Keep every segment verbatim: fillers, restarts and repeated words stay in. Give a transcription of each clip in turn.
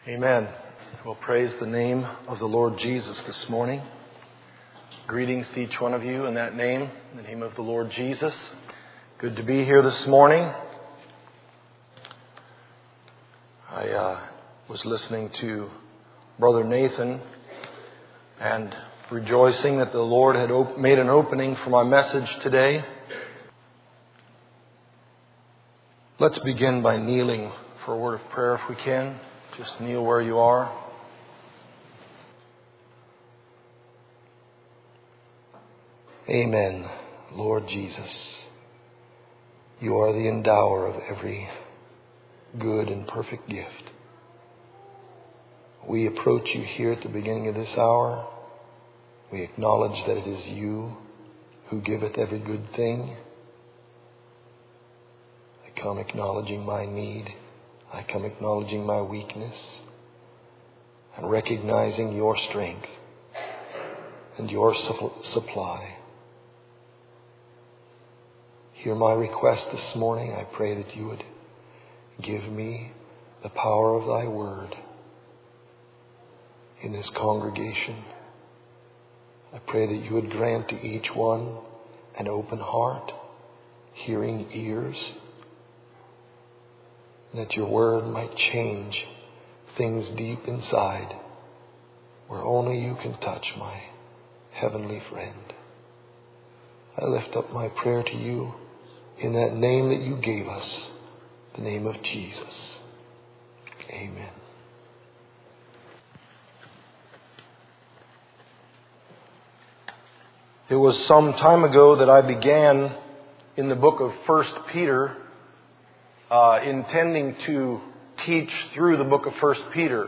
Amen. We'll praise the name of the Lord Jesus this morning. Greetings to each one of you in that name, in the name of the Lord Jesus. Good to be here this morning. I uh, was listening to Brother Nathan and rejoicing that the Lord had op- made an opening for my message today. Let's begin by kneeling for a word of prayer if we can. Just kneel where you are. Amen. Lord Jesus, you are the endower of every good and perfect gift. We approach you here at the beginning of this hour. We acknowledge that it is you who giveth every good thing. I come acknowledging my need. I come acknowledging my weakness and recognizing your strength and your supply. Hear my request this morning. I pray that you would give me the power of thy word in this congregation. I pray that you would grant to each one an open heart, hearing ears, that your word might change things deep inside where only you can touch, my heavenly friend. I lift up my prayer to you in that name that you gave us, the name of Jesus. Amen. It was some time ago that I began in the book of First Peter, uh, intending to teach through the book of First Peter.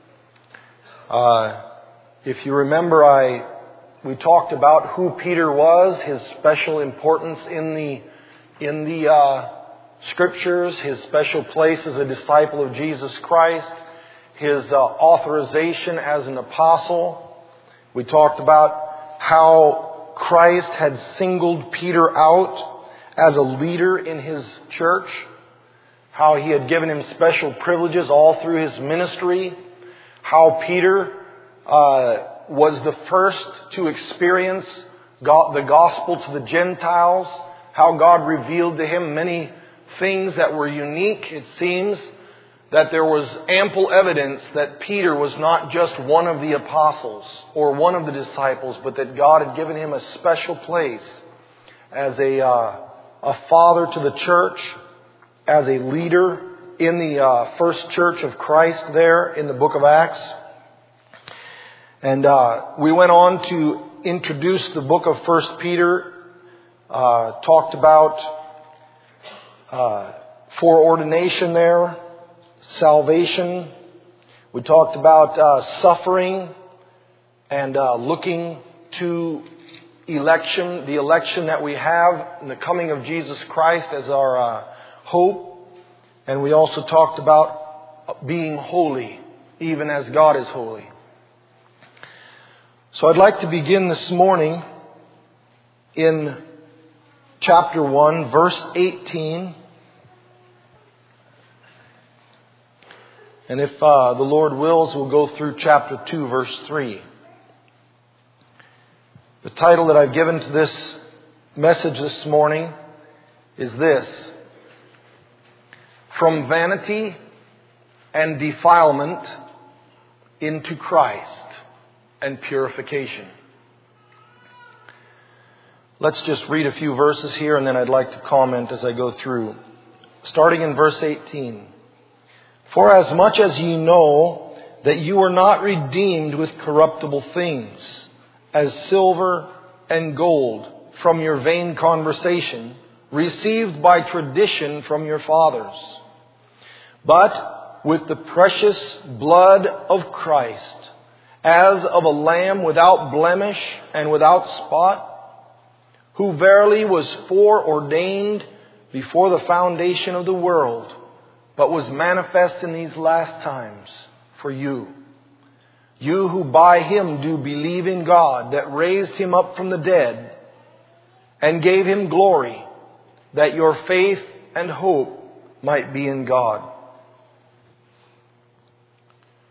Uh, if you remember, I we talked about who Peter was, his special importance in the in the uh, Scriptures, his special place as a disciple of Jesus Christ, his uh, authorization as an apostle. We talked about how Christ had singled Peter out as a leader in his church, how he had given him special privileges all through his ministry, how Peter uh, was the first to experience God, the gospel to the Gentiles, how God revealed to him many things that were unique. It seems that there was ample evidence that Peter was not just one of the apostles or one of the disciples, but that God had given him a special place as a, uh, a father to the church, as a leader in the uh, first church of Christ there in the book of Acts. And uh, we went on to introduce the book of First Peter, uh, talked about uh, foreordination there, salvation. We talked about uh, suffering and uh, looking to election, the election that we have in the coming of Jesus Christ as our uh, hope. And we also talked about being holy, even as God is holy. So I'd like to begin this morning in chapter one, verse eighteen. And if uh, the Lord wills, we'll go through chapter two, verse three. The title that I've given to this message this morning is this: From Vanity and Defilement into Christ and Purification. Let's just read a few verses here, and then I'd like to comment as I go through. Starting in verse eighteen. For as much as ye know that you were not redeemed with corruptible things, as silver and gold from your vain conversation, received by tradition from your fathers, but with the precious blood of Christ, as of a lamb without blemish and without spot, who verily was foreordained before the foundation of the world, but was manifest in these last times for you. You who by him do believe in God, that raised him up from the dead, and gave him glory, that your faith and hope might be in God.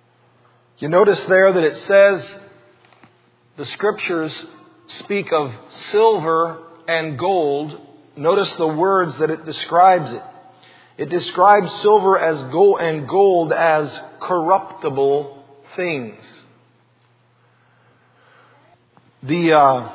You notice there that it says, the Scriptures speak of silver and gold. Notice the words that it describes it. It describes silver as gold and gold as corruptible things. The uh,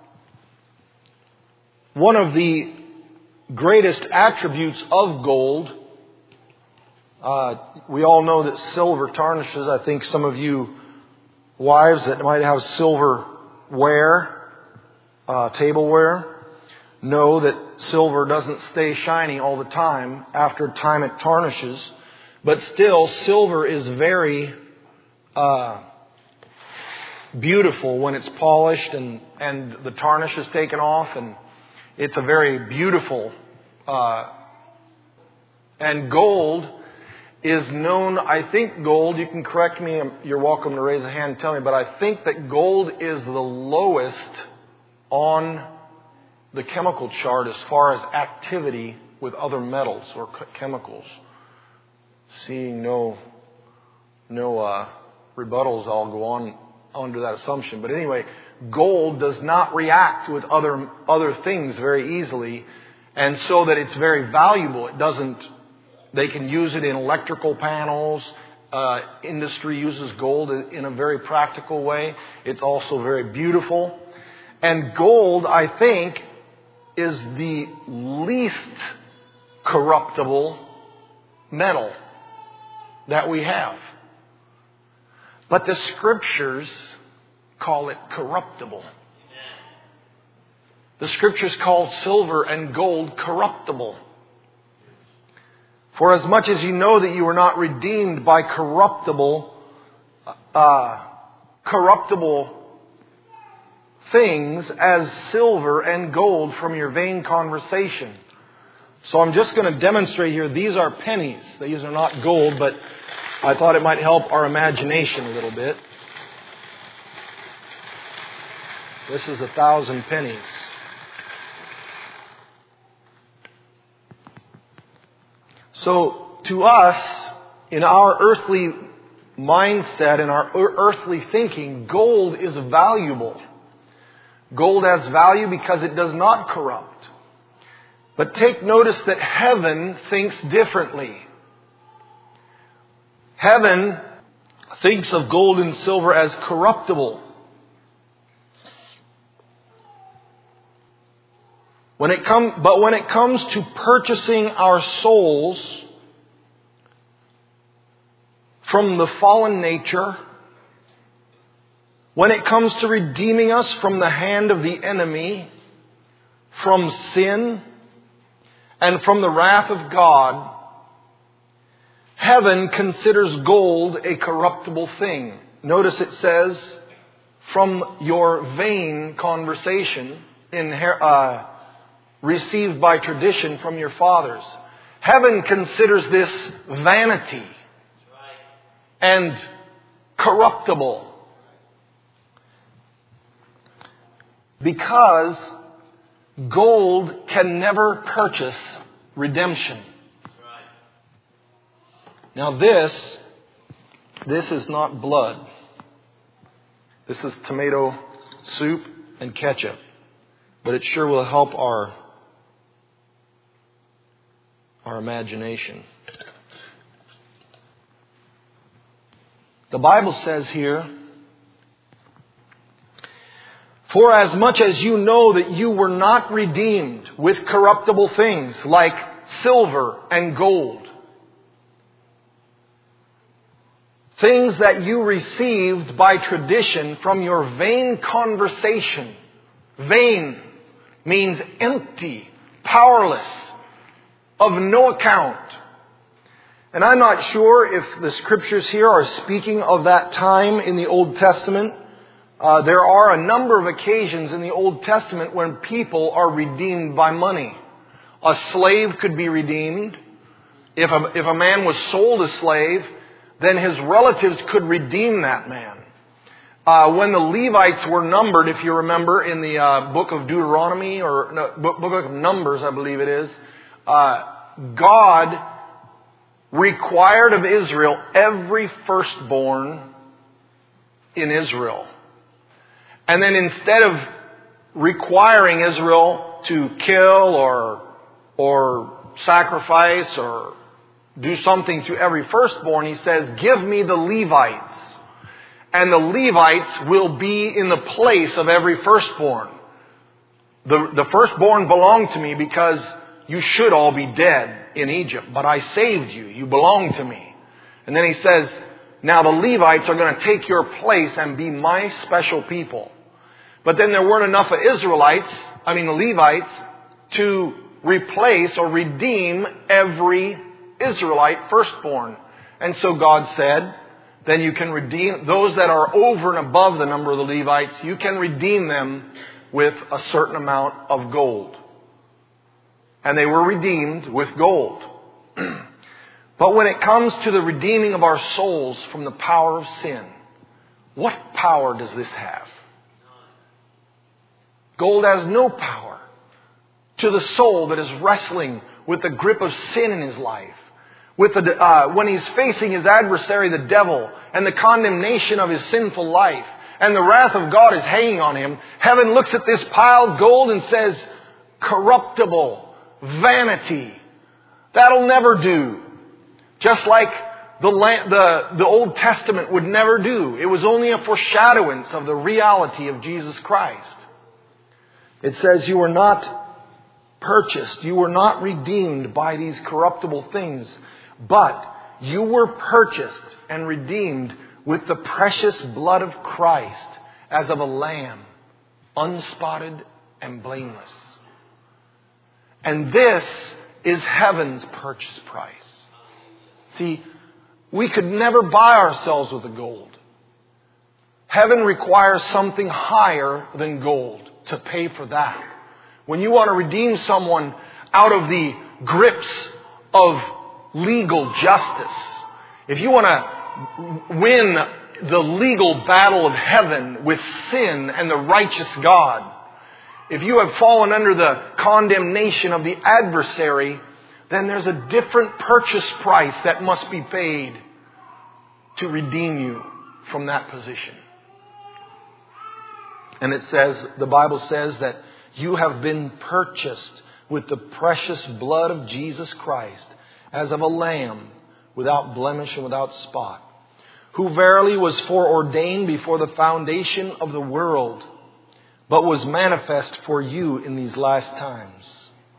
one of the greatest attributes of gold, uh, we all know that silver tarnishes. I think some of you wives that might have silverware, uh, tableware, know that silver doesn't stay shiny all the time. After time it tarnishes. But still, silver is very uh, beautiful when it's polished and, and the tarnish is taken off. And it's a very beautiful. Uh, and gold is known, I think gold, you can correct me, you're welcome to raise a hand and tell me, but I think that gold is the lowest on the chemical chart as far as activity with other metals or chemicals. Seeing no no uh, rebuttals, I'll go on under that assumption. But anyway, gold does not react with other other things very easily, and so that it's very valuable. It doesn't. They can use it in electrical panels. Uh, industry uses gold in a very practical way. It's also very beautiful, and gold, I think, is the least corruptible metal that we have. But the Scriptures call it corruptible. The Scriptures call silver and gold corruptible. For as much as you know that you were not redeemed by corruptible, uh, corruptible things as silver and gold from your vain conversation. So I'm just going to demonstrate here. These are pennies. These are not gold, but I thought it might help our imagination a little bit. This is a thousand pennies. So to us, in our earthly mindset, in our earthly thinking, gold is valuable. Gold has value because it does not corrupt. But take notice that heaven thinks differently. Heaven thinks of gold and silver as corruptible. When it come, but when it comes to purchasing our souls from the fallen nature, when it comes to redeeming us from the hand of the enemy, from sin, and from the wrath of God, heaven considers gold a corruptible thing. Notice it says, from your vain conversation, in, uh, received by tradition from your fathers. Heaven considers this vanity and corruptible. Because gold can never purchase redemption. Now this, this is not blood. This is tomato soup and ketchup. But it sure will help our, our imagination. The Bible says here, for as much as you know that you were not redeemed with corruptible things like silver and gold, things that you received by tradition from your vain conversation. Vain means empty, powerless, of no account. And I'm not sure if the Scriptures here are speaking of that time in the Old Testament. Uh, there are a number of occasions in the Old Testament when people are redeemed by money. A slave could be redeemed. If a, if a man was sold a slave, then his relatives could redeem that man. Uh, when the Levites were numbered, if you remember, in the uh, book of Deuteronomy, or no, book, book of Numbers, I believe it is, uh, God required of Israel every firstborn in Israel. And then instead of requiring Israel to kill or, or sacrifice or do something to every firstborn, He says, give me the Levites. And the Levites will be in the place of every firstborn. The, the firstborn belong to me because you should all be dead in Egypt. But I saved you. You belong to me. And then He says, now the Levites are going to take your place and be my special people. But then there weren't enough of Israelites, I mean the Levites, to replace or redeem every Israelite firstborn. And so God said, then you can redeem those that are over and above the number of the Levites, you can redeem them with a certain amount of gold. And they were redeemed with gold. But when it comes to the redeeming of our souls from the power of sin, what power does this have? Gold has no power to the soul that is wrestling with the grip of sin in his life. With the, uh, when he's facing his adversary, the devil, and the condemnation of his sinful life, and the wrath of God is hanging on him, heaven looks at this piled gold and says, corruptible, vanity, that'll never do. Just like the, the, the Old Testament would never do. It was only a foreshadowing of the reality of Jesus Christ. It says you were not purchased, you were not redeemed by these corruptible things, but you were purchased and redeemed with the precious blood of Christ as of a lamb, unspotted and blameless. And this is heaven's purchase price. See, we could never buy ourselves with the gold. Heaven requires something higher than gold to pay for that. When you want to redeem someone out of the grips of legal justice, if you want to win the legal battle of heaven with sin and the righteous God, if you have fallen under the condemnation of the adversary, then there's a different purchase price that must be paid to redeem you from that position. And it says, the Bible says that you have been purchased with the precious blood of Jesus Christ as of a lamb without blemish and without spot, who verily was foreordained before the foundation of the world, but was manifest for you in these last times.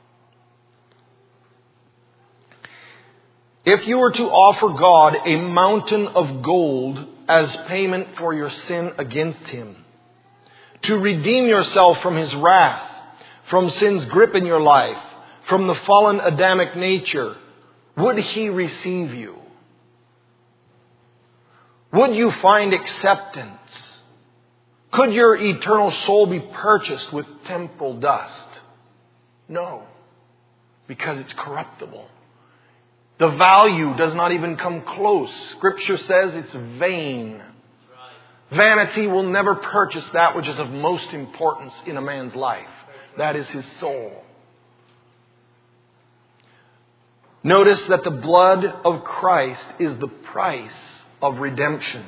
If you were to offer God a mountain of gold as payment for your sin against Him, to redeem yourself from His wrath, from sin's grip in your life, from the fallen Adamic nature, would He receive you? Would you find acceptance? Could your eternal soul be purchased with temporal dust? No, because it's corruptible. The value does not even come close. Scripture says it's vain. Vanity will never purchase that which is of most importance in a man's life. That is his soul. Notice that the blood of Christ is the price of redemption.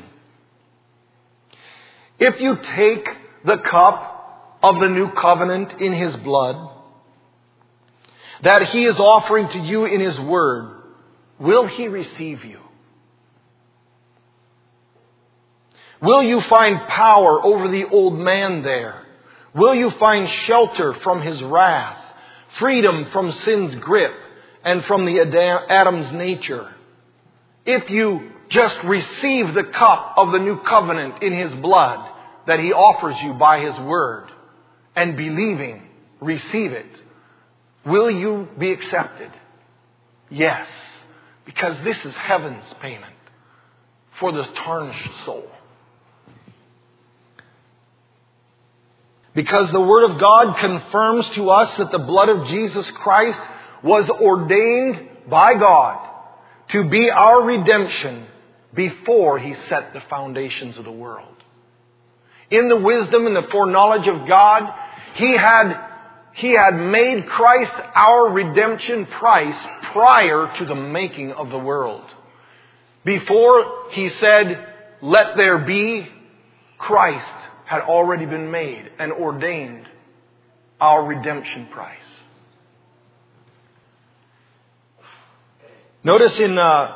If you take the cup of the new covenant in His blood that He is offering to you in His word, will He receive you? Will you find power over the old man there? Will you find shelter from his wrath, freedom from sin's grip, and from the Adam's nature? If you just receive the cup of the new covenant in His blood that He offers you by His word, and believing, receive it, will you be accepted? Yes, because this is heaven's payment for this tarnished soul. Because the Word of God confirms to us that the blood of Jesus Christ was ordained by God to be our redemption before He set the foundations of the world. In the wisdom and the foreknowledge of God, He had, He had made Christ our redemption price prior to the making of the world. Before He said, "Let there be," Christ had already been made and ordained our redemption price. Notice in uh,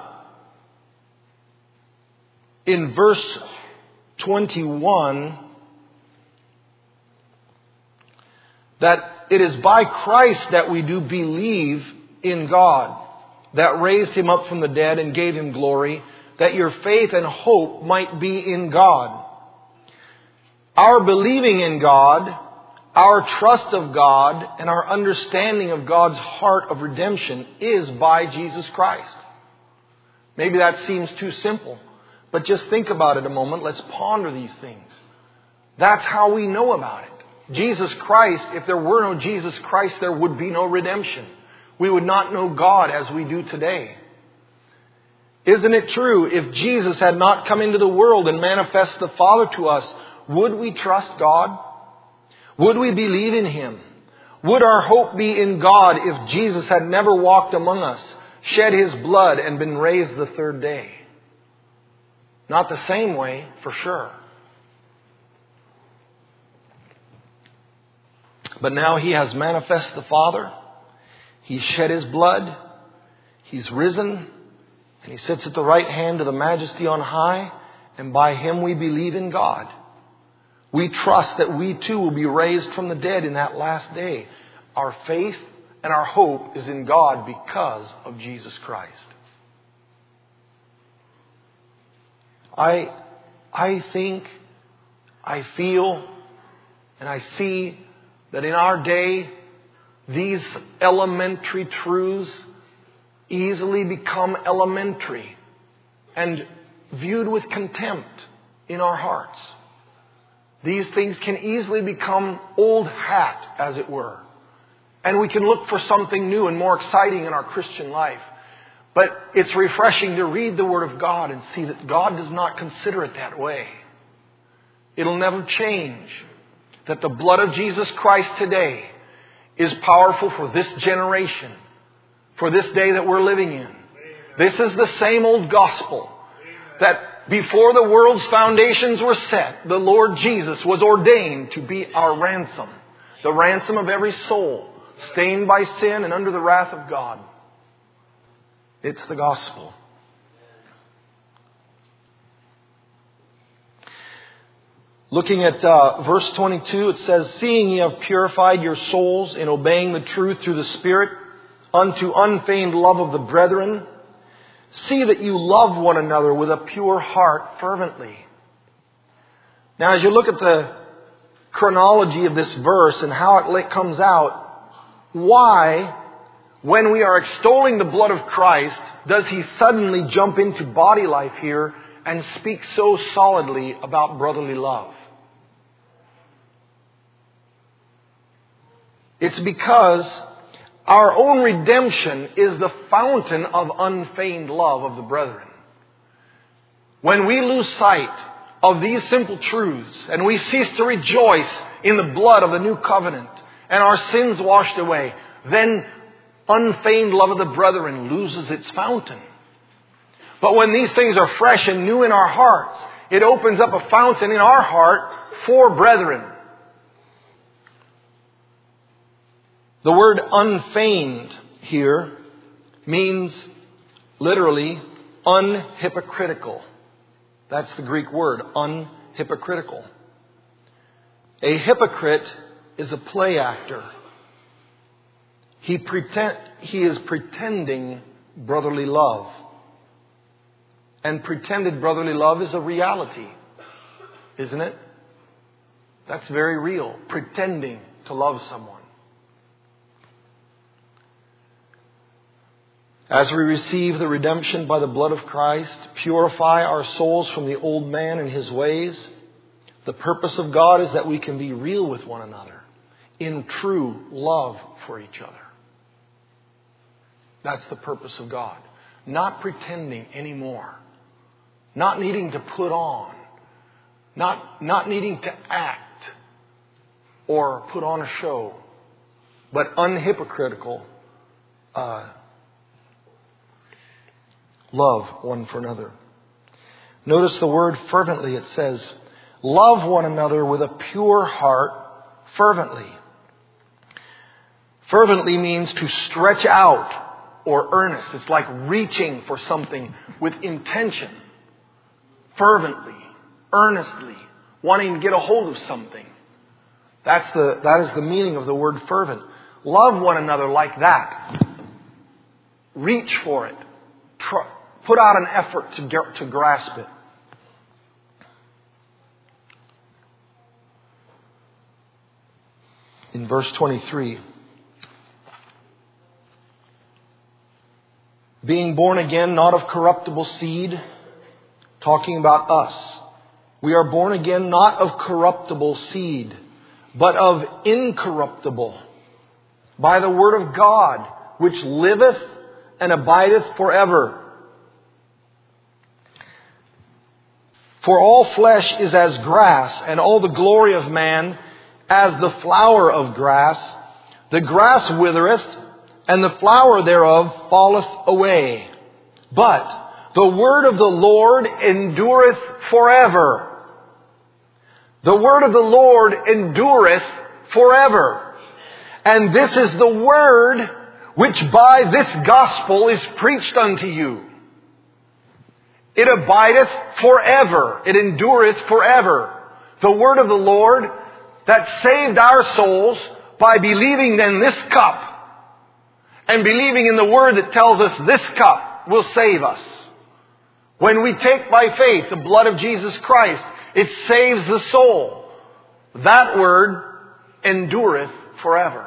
in verse twenty-one that it is by Christ that we do believe in God, that raised Him up from the dead and gave Him glory, that your faith and hope might be in God. Our believing in God, our trust of God, and our understanding of God's heart of redemption is by Jesus Christ. Maybe that seems too simple, but just think about it a moment. Let's ponder these things. That's how we know about it. Jesus Christ, if there were no Jesus Christ, there would be no redemption. We would not know God as we do today. Isn't it true? If Jesus had not come into the world and manifest the Father to us, would we trust God? Would we believe in Him? Would our hope be in God if Jesus had never walked among us, shed His blood, and been raised the third day? Not the same way, for sure. But now He has manifested the Father. He's shed His blood. He's risen. And He sits at the right hand of the Majesty on high. And by Him we believe in God. We trust that we too will be raised from the dead in that last day. Our faith and our hope is in God because of Jesus Christ. I, I think, I feel, and I see that in our day, these elementary truths easily become elementary and viewed with contempt in our hearts. These things can easily become old hat, as it were. And we can look for something new and more exciting in our Christian life. But it's refreshing to read the Word of God and see that God does not consider it that way. It'll never change. That the blood of Jesus Christ today is powerful for this generation, for this day that we're living in. This is the same old gospel that before the world's foundations were set, the Lord Jesus was ordained to be our ransom, the ransom of every soul stained by sin and under the wrath of God. It's the gospel. Looking at uh, verse twenty-two, it says, "Seeing ye have purified your souls in obeying the truth through the Spirit unto unfeigned love of the brethren, see that you love one another with a pure heart fervently." Now, as you look at the chronology of this verse and how it comes out, why, when we are extolling the blood of Christ, does He suddenly jump into body life here and speak so solidly about brotherly love? It's because our own redemption is the fountain of unfeigned love of the brethren. When we lose sight of these simple truths and we cease to rejoice in the blood of the new covenant and our sins washed away, then unfeigned love of the brethren loses its fountain. But when these things are fresh and new in our hearts, it opens up a fountain in our heart for brethren. The word unfeigned here means literally unhypocritical. That's the Greek word, unhypocritical. A hypocrite is a play actor. He pretend, he is pretending brotherly love. And pretended brotherly love is a reality, isn't it? That's very real, pretending to love someone. As we receive the redemption by the blood of Christ, purify our souls from the old man and his ways, the purpose of God is that we can be real with one another in true love for each other. That's the purpose of God. Not pretending anymore. Not needing to put on. Not, not needing to act or put on a show. But unhypocritical uh, love one for another. Notice the word fervently. It says, Love one another with a pure heart fervently. Fervently means to stretch out or earnest. It's like reaching for something with intention. Fervently, earnestly, wanting to get a hold of something. That's the, that is the meaning of the word fervent. Love one another like that. Reach for it. Try, put out an effort to, get, to grasp it. In verse twenty-three, being born again, not of corruptible seed, talking about us. We are born again not of corruptible seed, but of incorruptible, by the word of God, which liveth and abideth forever. For all flesh is as grass, and all the glory of man as the flower of grass. The grass withereth, and the flower thereof falleth away. But the word of the Lord endureth forever. The word of the Lord endureth forever. And this is the word which by this gospel is preached unto you. It abideth forever. It endureth forever. The word of the Lord that saved our souls by believing in this cup and believing in the word that tells us this cup will save us. When we take by faith the blood of Jesus Christ, it saves the soul. That word endureth forever.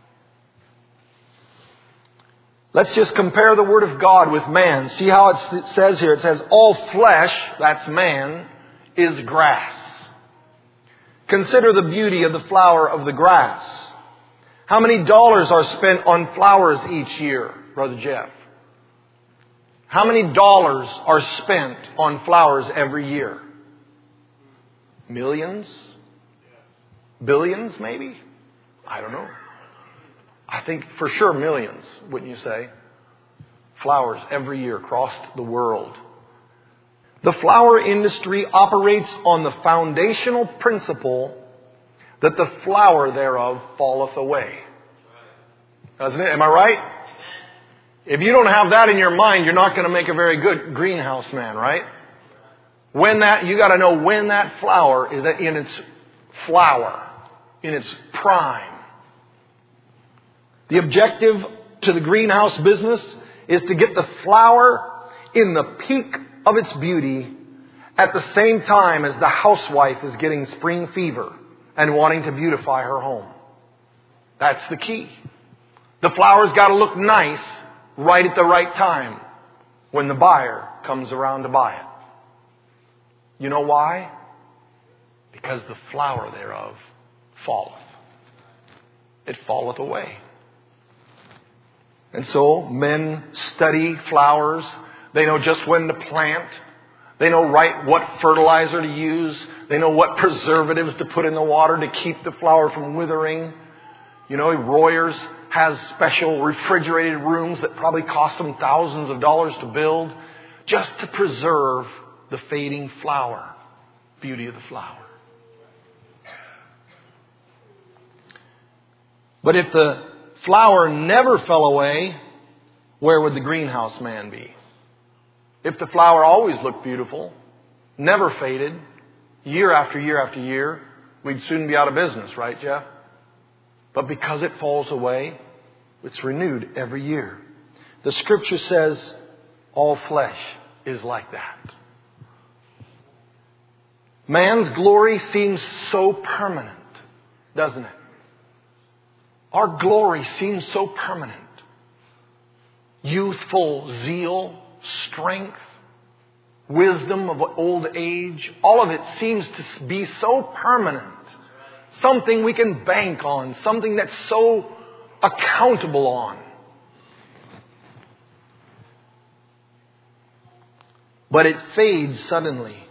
Let's just compare the Word of God with man. See how it says here. It says, all flesh, that's man, is grass. Consider the beauty of the flower of the grass. How many dollars are spent on flowers each year, Brother Jeff? How many dollars are spent on flowers every year? Millions? Billions, maybe? I don't know. I think for sure millions, wouldn't you say? Flowers every year across the world. The flower industry operates on the foundational principle that the flower thereof falleth away. Doesn't it? Am I right? If you don't have that in your mind, you're not going to make a very good greenhouse man, right? When that, you got to know when that flower is in its flower, in its prime. The objective to the greenhouse business is to get the flower in the peak of its beauty at the same time as the housewife is getting spring fever and wanting to beautify her home. That's the key. The flower's got to look nice right at the right time when the buyer comes around to buy it. You know why? Because the flower thereof falleth. It falleth away. And so men study flowers. They know just when to plant. They know right what fertilizer to use. They know what preservatives to put in the water to keep the flower from withering. You know, Royers has special refrigerated rooms that probably cost them thousands of dollars to build just to preserve the fading flower, beauty of the flower. But if the flower never fell away, where would the greenhouse man be? If the flower always looked beautiful, never faded, year after year after year, we'd soon be out of business, right, Jeff? But because it falls away, it's renewed every year. The Scripture says all flesh is like that. Man's glory seems so permanent, doesn't it? Our glory seems so permanent. Youthful zeal, strength, wisdom of old age, all of it seems to be so permanent. Something we can bank on, something that's so accountable on. But it fades suddenly.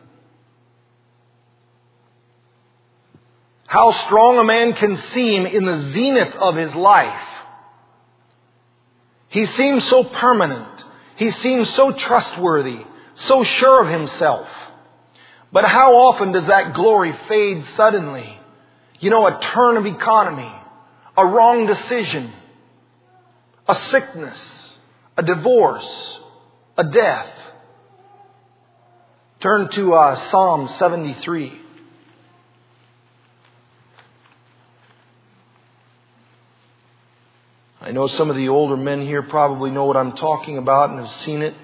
How strong a man can seem in the zenith of his life. He seems so permanent. He seems so trustworthy, so sure of himself. But how often does that glory fade suddenly? You know, a turn of economy, a wrong decision, a sickness, a divorce, a death. Turn to uh, Psalm seventy-three. I know some of the older men here probably know what I'm talking about and have seen it.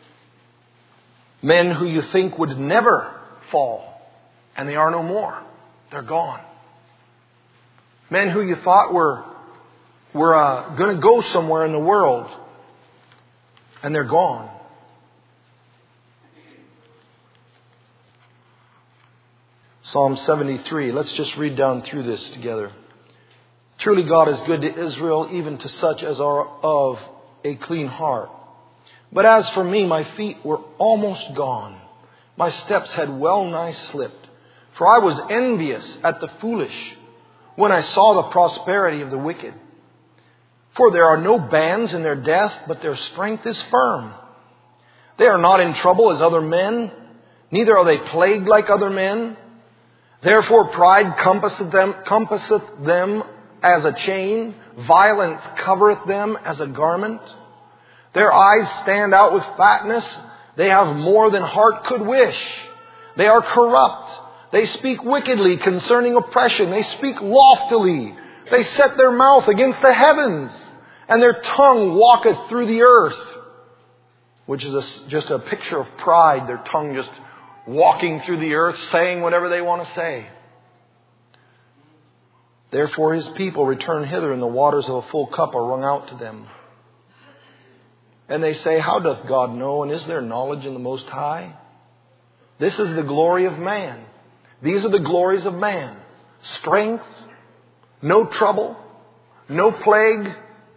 Men who you think would never fall, and they are no more. They're gone. Men who you thought were, were uh, going to go somewhere in the world, and they're gone. Psalm seventy-three. Let's just read down through this together. Truly God is good to Israel, even to such as are of a clean heart. But as for me, my feet were almost gone. My steps had well nigh slipped. For I was envious at the foolish when I saw the prosperity of the wicked. For there are no bands in their death, but their strength is firm. They are not in trouble as other men, neither are they plagued like other men. Therefore pride compasseth them, compasseth them as a chain, violence covereth them as a garment. Their eyes stand out with fatness. They have more than heart could wish. They are corrupt. They speak wickedly concerning oppression. They speak loftily. They set their mouth against the heavens, and their tongue walketh through the earth. Which is a, just a picture of pride. Their tongue just walking through the earth, saying whatever they want to say. Therefore his people return hither, and the waters of a full cup are wrung out to them. And they say, how doth God know, and is there knowledge in the Most High? This is the glory of man. These are the glories of man. Strength, no trouble, no plague,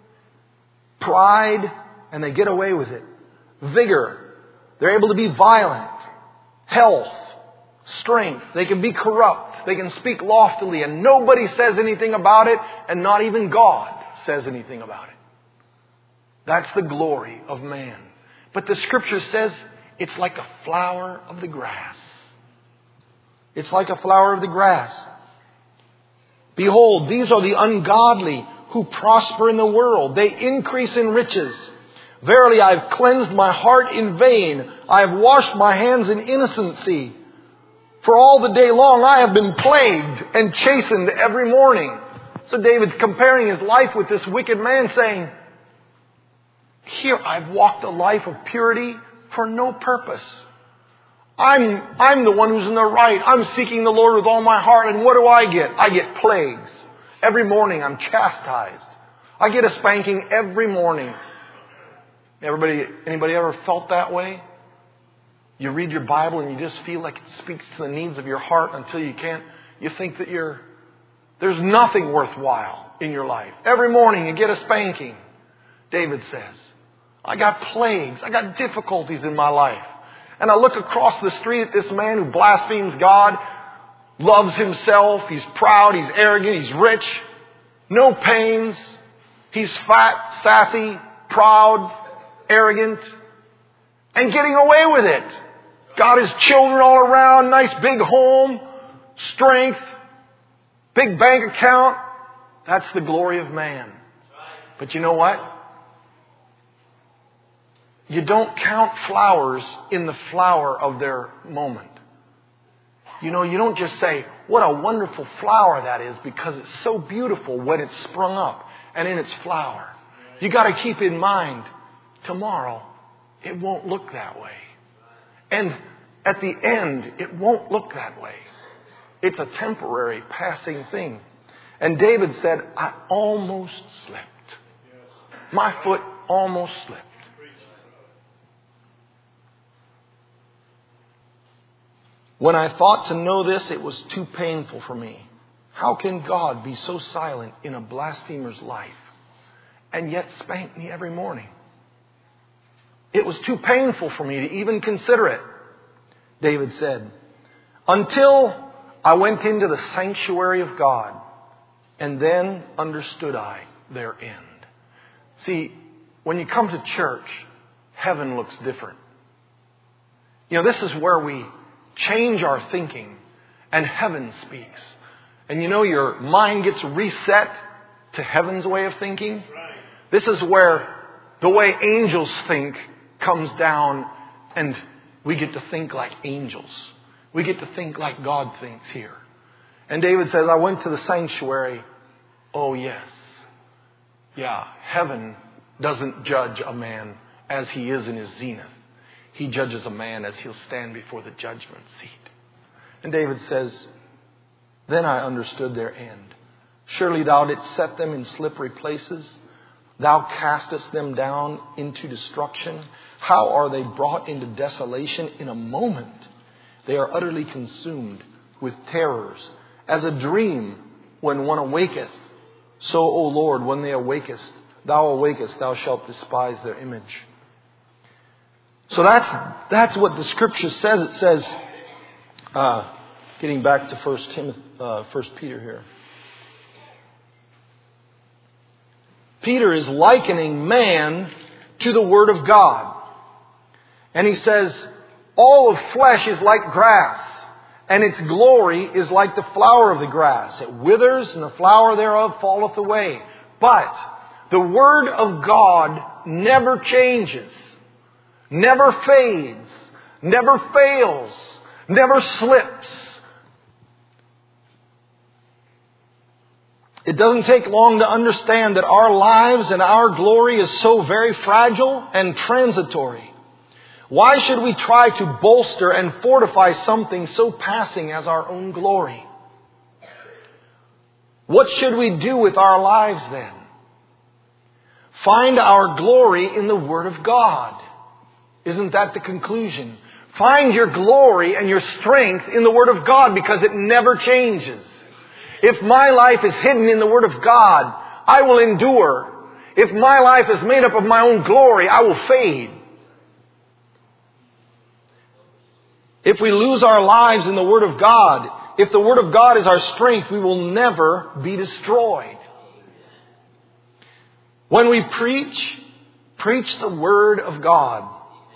pride, and they get away with it. Vigor, they're able to be violent. Health, strength, they can be corrupt. They can speak loftily, and nobody says anything about it, and not even God says anything about it. That's the glory of man. But the Scripture says it's like a flower of the grass. It's like a flower of the grass. Behold, these are the ungodly who prosper in the world. They increase in riches. Verily, I have cleansed my heart in vain. I have washed my hands in innocency. For all the day long I have been plagued and chastened every morning. So David's comparing his life with this wicked man, saying, here I've walked a life of purity for no purpose. I'm, I'm the one who's in the right. I'm seeking the Lord with all my heart. And what do I get? I get plagues. Every morning I'm chastised. I get a spanking every morning. Everybody, anybody ever felt that way? You read your Bible and you just feel like it speaks to the needs of your heart until you can't. You think that you're, there's nothing worthwhile in your life. Every morning you get a spanking. David says, I got plagues. I got difficulties in my life. And I look across the street at this man who blasphemes God, loves himself, he's proud, he's arrogant, he's rich, no pains, he's fat, sassy, proud, arrogant, and getting away with it. Got his children all around, nice big home, strength, big bank account. That's the glory of man. But you know what? You don't count flowers in the flower of their moment. You know, you don't just say, what a wonderful flower that is, because it's so beautiful when it's sprung up and in its flower. You got to keep in mind, tomorrow it won't look that way. And at the end, it won't look that way. It's a temporary passing thing. And David said, I almost slipped. My foot almost slipped. When I thought to know this, it was too painful for me. How can God be so silent in a blasphemer's life and yet spank me every morning? It was too painful for me to even consider it, David said, until I went into the sanctuary of God, and then understood I their end. See, when you come to church, heaven looks different. You know, this is where we change our thinking, and heaven speaks. And you know, your mind gets reset to heaven's way of thinking. This is where the way angels think comes down, and we get to think like angels. We get to think like God thinks here. And David says, I went to the sanctuary. Oh yes. Yeah, heaven doesn't judge a man as he is in his zenith. He judges a man as he'll stand before the judgment seat. And David says, then I understood their end. Surely thou didst set them in slippery places. Thou castest them down into destruction. How are they brought into desolation in a moment? They are utterly consumed with terrors. As a dream when one awaketh, so, O Lord, when they awakest, thou awakest, thou shalt despise their image. So that's that's what the Scripture says. It says, uh, getting back to First Timothy, uh, First Peter here. Peter is likening man to the Word of God. And he says, all of flesh is like grass, and its glory is like the flower of the grass. It withers, and the flower thereof falleth away. But the Word of God never changes, never fades, never fails, never slips. It doesn't take long to understand that our lives and our glory is so very fragile and transitory. Why should we try to bolster and fortify something so passing as our own glory? What should we do with our lives then? Find our glory in the Word of God. Isn't that the conclusion? Find your glory and your strength in the Word of God, because it never changes. If my life is hidden in the Word of God, I will endure. If my life is made up of my own glory, I will fade. If we lose our lives in the Word of God, if the Word of God is our strength, we will never be destroyed. When we preach, preach the Word of God.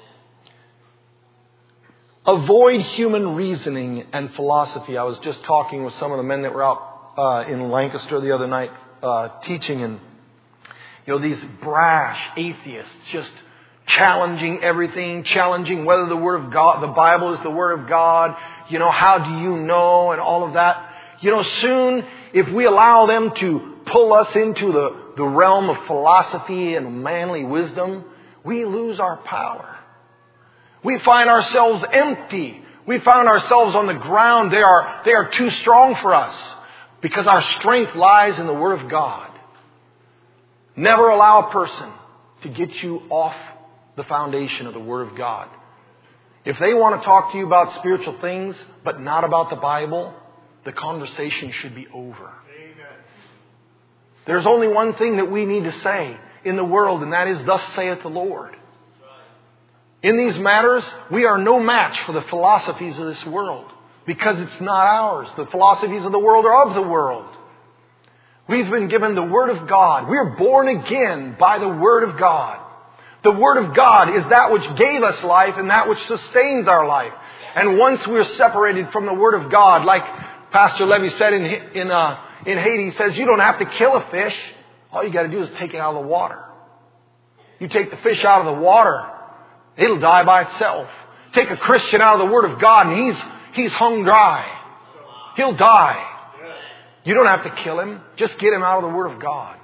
Avoid human reasoning and philosophy. I was just talking with some of the men that were out uh, in Lancaster the other night uh, teaching, and you know, these brash atheists just challenging everything, challenging whether the Word of God, the Bible is the Word of God. You know, how do you know, and all of that. You know, soon if we allow them to pull us into the, the realm of philosophy and manly wisdom, we lose our power. We find ourselves empty. We find ourselves on the ground. They are, they are too strong for us, because our strength lies in the Word of God. Never allow a person to get you off the foundation of the Word of God. If they want to talk to you about spiritual things, but not about the Bible, the conversation should be over. Amen. There's only one thing that we need to say in the world, and that is, thus saith the Lord. In these matters, we are no match for the philosophies of this world, because it's not ours. The philosophies of the world are of the world. We've been given the Word of God. We're born again by the Word of God. The Word of God is that which gave us life and that which sustains our life. And once we're separated from the Word of God, like Pastor Levy said in in, uh, in Haiti, he says, you don't have to kill a fish. All you got to do is take it out of the water. You take the fish out of the water, it'll die by itself. Take a Christian out of the Word of God, and he's he's hung dry. He'll die. You don't have to kill him. Just get him out of the Word of God.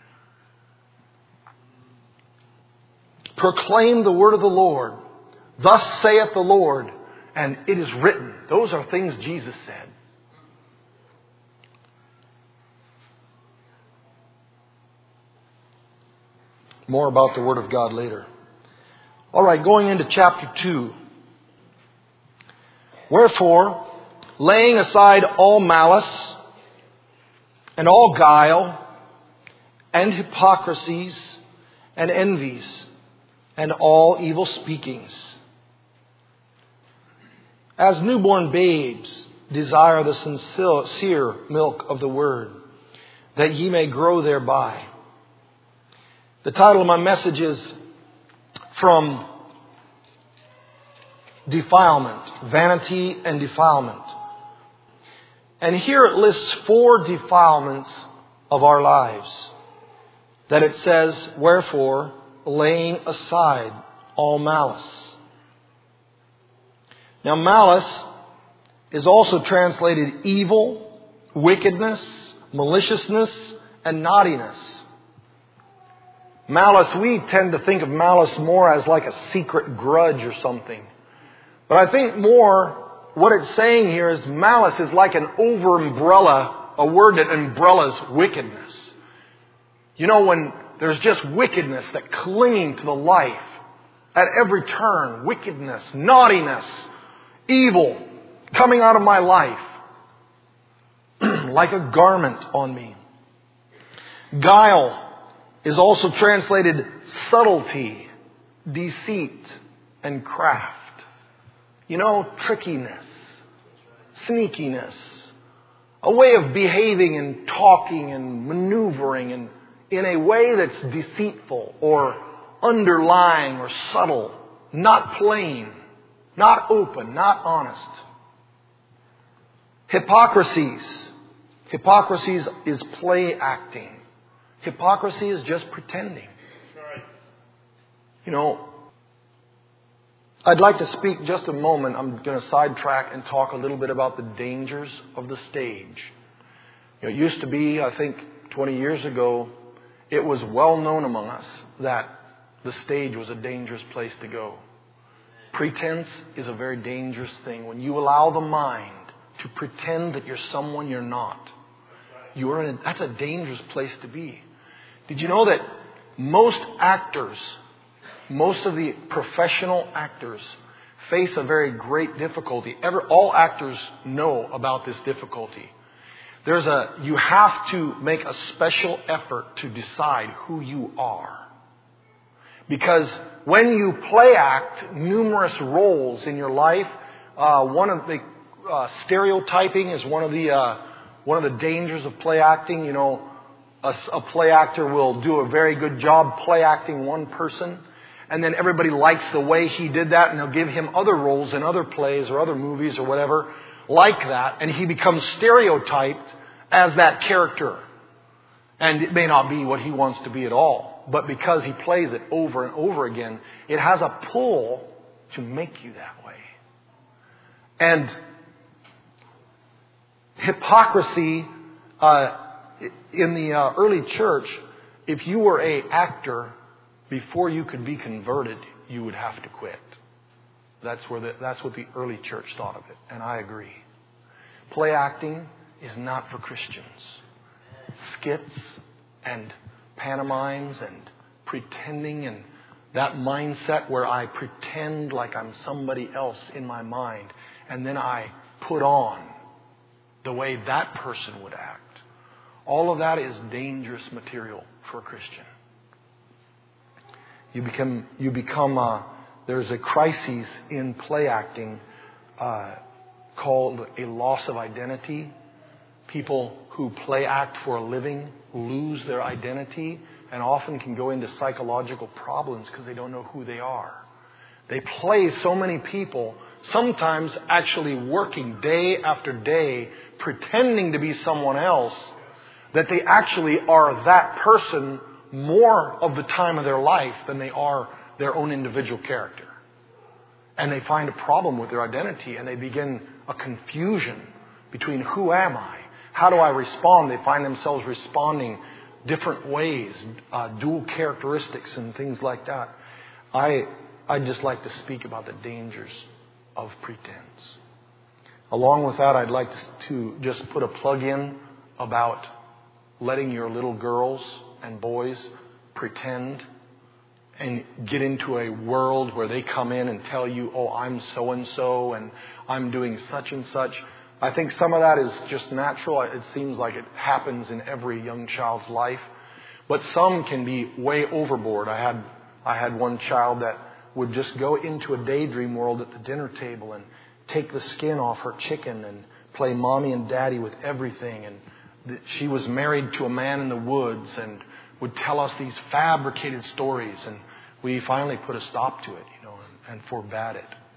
Proclaim the word of the Lord. Thus saith the Lord, and it is written. Those are things Jesus said. More about the Word of God later. All right, going into chapter two. Wherefore, laying aside all malice and all guile and hypocrisies and envies and all evil speakings, as newborn babes desire the sincere milk of the Word, that ye may grow thereby. The title of my message is From defilement, vanity and defilement. And here it lists four defilements of our lives. That it says, wherefore, laying aside all malice. Now, malice is also translated evil, wickedness, maliciousness, and naughtiness. Malice, we tend to think of malice more as like a secret grudge or something. But I think more what it's saying here is malice is like an over umbrella, a word that umbrellas wickedness. You know, when there's just wickedness that clinging to the life at every turn, wickedness, naughtiness, evil coming out of my life like a garment on me. Guile is also translated subtlety, deceit, and craft. You know, trickiness, sneakiness, a way of behaving and talking and maneuvering and in a way that's deceitful or underlying or subtle, not plain, not open, not honest. Hypocrisies. Hypocrisies is play acting. Hypocrisy is just pretending. You know, I'd like to speak just a moment. I'm going to sidetrack and talk a little bit about the dangers of the stage. You know, it used to be, I think, twenty years ago, it was well known among us that the stage was a dangerous place to go. Pretense is a very dangerous thing. When you allow the mind to pretend that you're someone you're not, you're in a, that's a dangerous place to be. Did you know that most actors, most of the professional actors face a very great difficulty? Ever, all actors know about this difficulty. There's a, you have to make a special effort to decide who you are. Because when you play act numerous roles in your life, uh, one of the uh, stereotyping is one of the uh, one of the dangers of play acting. You know, a, a play actor will do a very good job play acting one person, and then everybody likes the way he did that, and they'll give him other roles in other plays or other movies or whatever like that, and he becomes stereotyped as that character. And it may not be what he wants to be at all. But because he plays it over and over again, it has a pull to make you that way. And hypocrisy uh, in the uh, early church, if you were an actor, before you could be converted, you would have to quit. That's where the, that's what the early church thought of it. And I agree. Play acting is not for Christians. Skits and pantomimes and pretending and that mindset where I pretend like I'm somebody else in my mind and then I put on the way that person would act. All of that is dangerous material for a Christian. You become, you become uh, there's a crisis in play acting uh, called a loss of identity. People who play act for a living lose their identity and often can go into psychological problems because they don't know who they are. They play so many people, sometimes actually working day after day, pretending to be someone else, that they actually are that person more of the time of their life than they are their own individual character. And they find a problem with their identity and they begin a confusion between who am I? How do I respond? They find themselves responding different ways, uh, dual characteristics and things like that. I, I'd just like to speak about the dangers of pretense. Along with that, I'd like to just put a plug in about letting your little girls and boys pretend and get into a world where they come in and tell you, oh, I'm so-and-so and I'm doing such and such. I think some of that is just natural. It seems like it happens in every young child's life. But some can be way overboard. I had I had one child that would just go into a daydream world at the dinner table and take the skin off her chicken and play mommy and daddy with everything. And she was married to a man in the woods and would tell us these fabricated stories. And we finally put a stop to it, you know, and, and forbade it.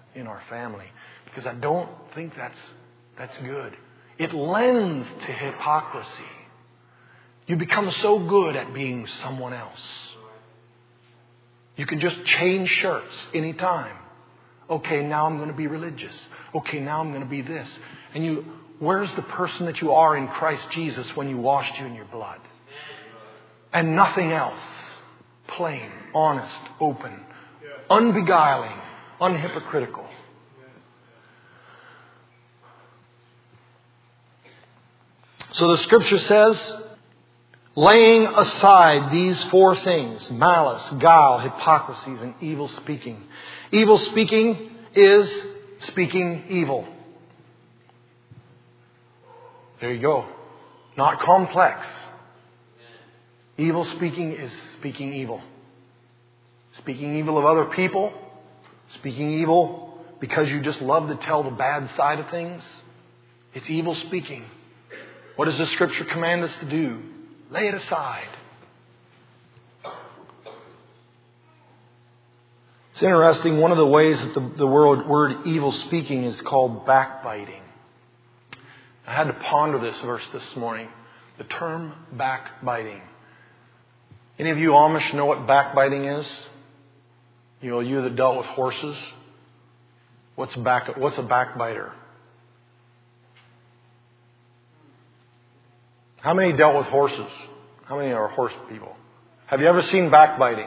in our family. Because I don't think that's, that's good. It lends to hypocrisy. You become so good at being someone else. You can just change shirts anytime. Okay, now I'm going to be religious. Okay, now I'm going to be this. And you, where's the person that you are in Christ Jesus when you washed you in your blood? And nothing else. Plain, honest, open, unbeguiling, unhypocritical. So the Scripture says, laying aside these four things, malice, guile, hypocrisies, and evil speaking. Evil speaking is speaking evil. There you go. Not complex. Evil speaking is speaking evil. Speaking evil of other people. Speaking evil because you just love to tell the bad side of things. It's evil speaking. What does the Scripture command us to do? Lay it aside. It's interesting, one of the ways that the, the word, word evil speaking is called backbiting. I had to ponder this verse this morning. The term backbiting. Any of you Amish know what backbiting is? You know, you that dealt with horses. What's back? What's a backbiter? How many dealt with horses? How many are horse people? Have you ever seen backbiting?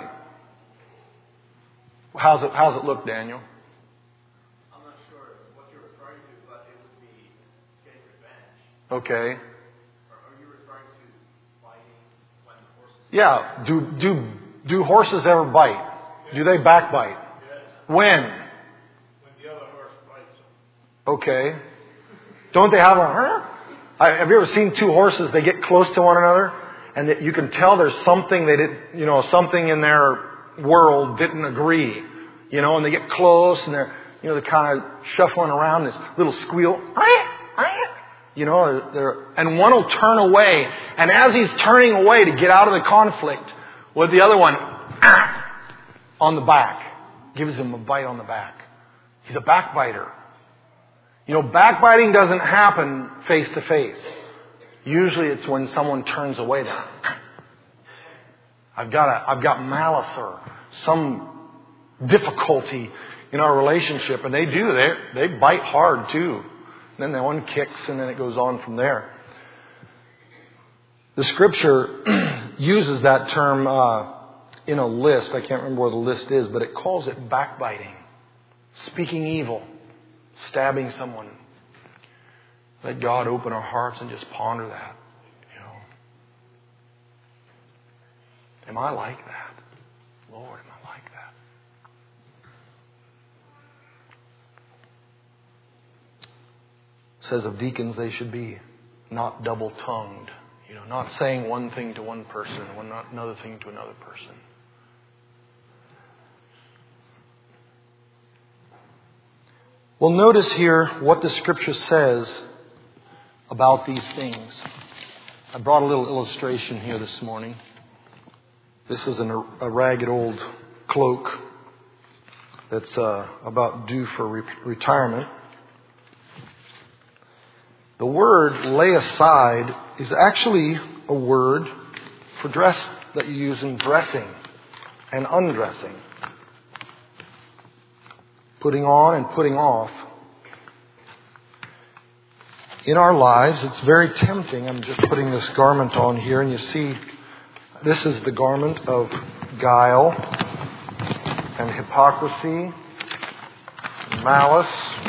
How's it, how's it look, Daniel? I'm not sure what you're referring to, but it would be getting revenge. Okay. Or are you referring to biting when the horses... Yeah. Do, do, do horses ever bite? Yes. Do they backbite? Yes. When? When the other horse bites them. Okay. Don't they have a... Huh? Have you ever seen two horses, they get close to one another and that you can tell there's something they did, you know, something in their world didn't agree, you know, and they get close and they're, you know, they're kind of shuffling around, this little squeal, you know, they're, and one will turn away, and as he's turning away to get out of the conflict, with the other one on the back, gives him a bite on the back. He's a backbiter. You know, backbiting doesn't happen face to face. Usually it's when someone turns away then. I've got a, I've got malice or some difficulty in our relationship, and they do. They they bite hard too. And then the one kicks, and then it goes on from there. The Scripture uses that term uh, in a list. I can't remember where the list is, but it calls it backbiting, speaking evil, stabbing someone. Let God open our hearts and just ponder that. You know, am I like that? Lord, am I like that? It says of deacons they should be not double-tongued. You know, not saying one thing to one person, one not another thing to another person. Well, notice here what the Scripture says about these things. I brought a little illustration here this morning. This is an, a ragged old cloak that's uh, about due for re- retirement. The word lay aside is actually a word for dress that you use in dressing and undressing. Putting on and putting off. In our lives, it's very tempting. I'm just putting this garment on here, and you see this is the garment of guile and hypocrisy, and malice,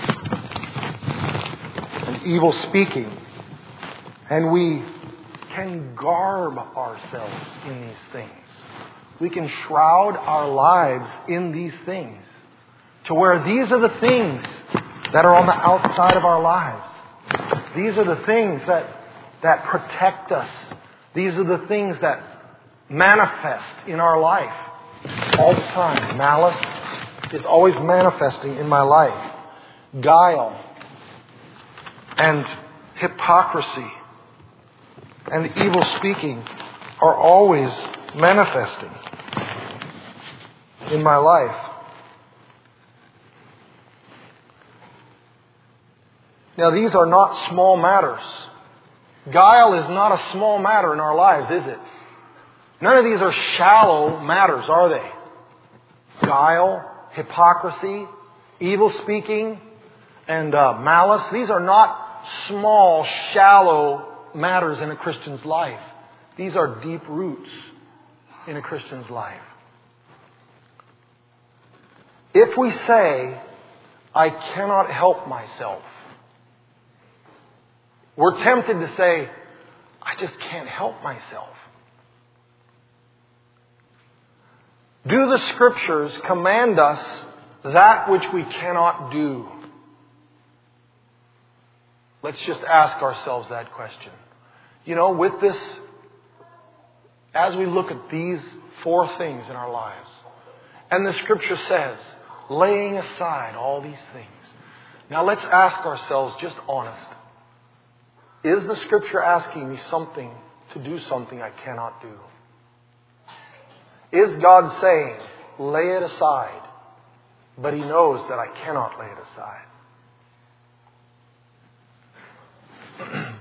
and evil speaking. And we can garb ourselves in these things. We can shroud our lives in these things to where these are the things that are on the outside of our lives. These are the things that, that protect us. These are the things that manifest in our life all the time. Malice is always manifesting in my life. Guile and hypocrisy and evil speaking are always manifesting in my life. Now, these are not small matters. Guile is not a small matter in our lives, is it? None of these are shallow matters, are they? Guile, hypocrisy, evil speaking, and uh, malice. These are not small, shallow matters in a Christian's life. These are deep roots in a Christian's life. If we say, I cannot help myself, we're tempted to say, I just can't help myself. Do the Scriptures command us that which we cannot do? Let's just ask ourselves that question. You know, with this, as we look at these four things in our lives, and the Scripture says, laying aside all these things. Now let's ask ourselves, just honest, is the Scripture asking me something to do something I cannot do? Is God saying, lay it aside, but He knows that I cannot lay it aside?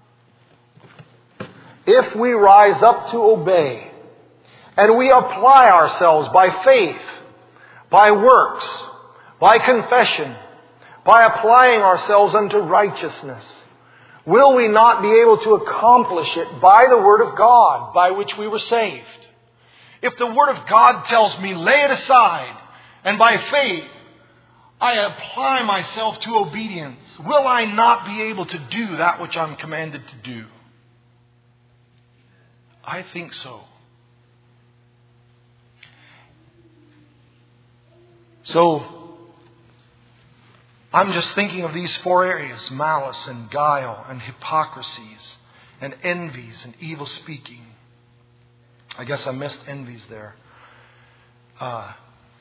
If we rise up to obey, and we apply ourselves by faith, by works, by confession, by applying ourselves unto righteousness, will we not be able to accomplish it by the Word of God, by which we were saved? If the Word of God tells me, lay it aside, and by faith I apply myself to obedience, will I not be able to do that which I'm commanded to do? I think so. So, I'm just thinking of these four areas: malice and guile and hypocrisies and envies and evil speaking. I guess I missed envies there. Uh,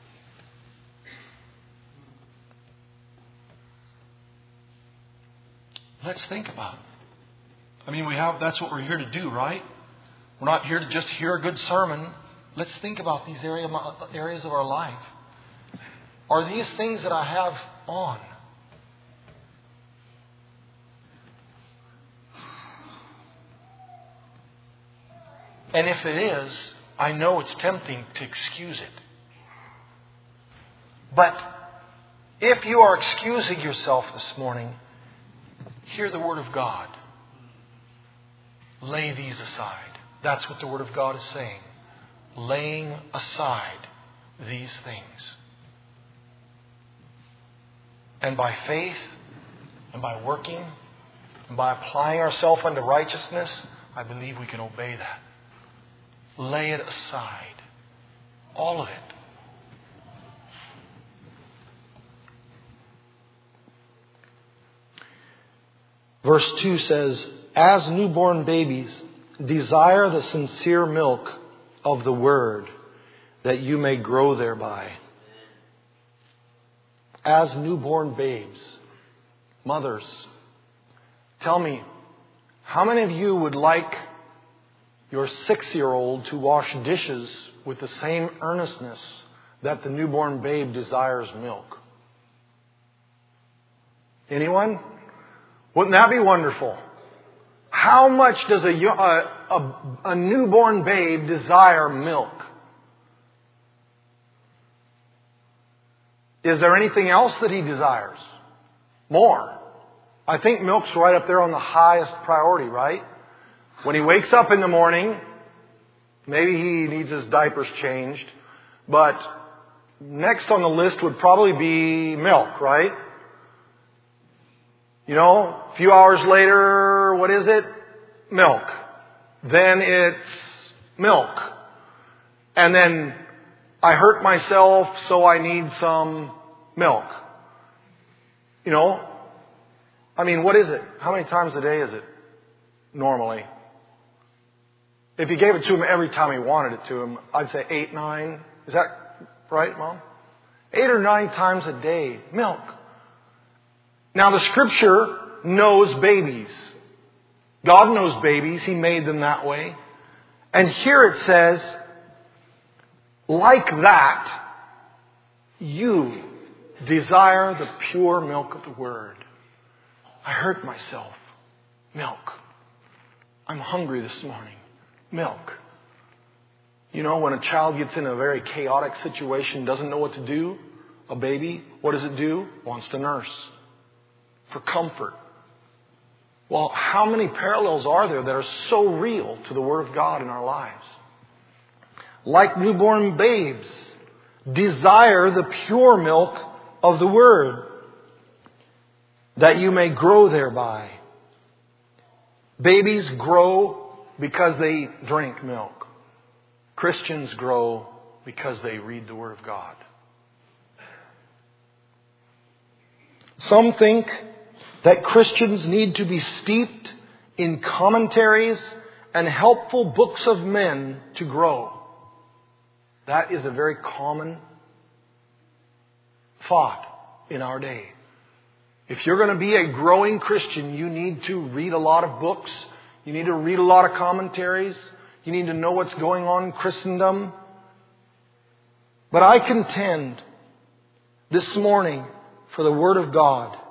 let's think about it. I mean, we have, that's what we're here to do, right? We're not here to just hear a good sermon. Let's think about these area, areas of our life. Are these things that I have on? And if it is, I know it's tempting to excuse it. But if you are excusing yourself this morning, hear the Word of God. Lay these aside. That's what the Word of God is saying. Laying aside these things. And by faith, and by working, and by applying ourselves unto righteousness, I believe we can obey that. Lay it aside. All of it. Verse two says, as newborn babies, desire the sincere milk of the Word, that you may grow thereby. As newborn babes, mothers, tell me, how many of you would like your six-year-old to wash dishes with the same earnestness that the newborn babe desires milk? Anyone? Wouldn't that be wonderful? How much does a, a, a, a newborn babe desire milk? Is there anything else that he desires? More. I think milk's right up there on the highest priority, right? When he wakes up in the morning, maybe he needs his diapers changed, but next on the list would probably be milk, right? You know, a few hours later, what is it? Milk. Then it's milk. And then I hurt myself, so I need some milk. You know, I mean, what is it? How many times a day is it normally? If you gave it to him every time he wanted it to him, I'd say eight, nine. Is that right, Mom? Eight or nine times a day, milk. Now, the Scripture knows babies. God knows babies. He made them that way. And here it says, like that, you desire the pure milk of the Word. I hurt myself. Milk. I'm hungry this morning. Milk. You know, when a child gets in a very chaotic situation, doesn't know what to do, a baby, what does it do? Wants to nurse. For comfort. Well, how many parallels are there that are so real to the Word of God in our lives? Like newborn babes, desire the pure milk of the Word, that you may grow thereby. Babies grow because they drink milk. Christians grow because they read the Word of God. Some think that Christians need to be steeped in commentaries and helpful books of men to grow. That is a very common thought in our day. If you're going to be a growing Christian, you need to read a lot of books. You need to read a lot of commentaries. You need to know what's going on in Christendom. But I contend this morning for the Word of God. Amen.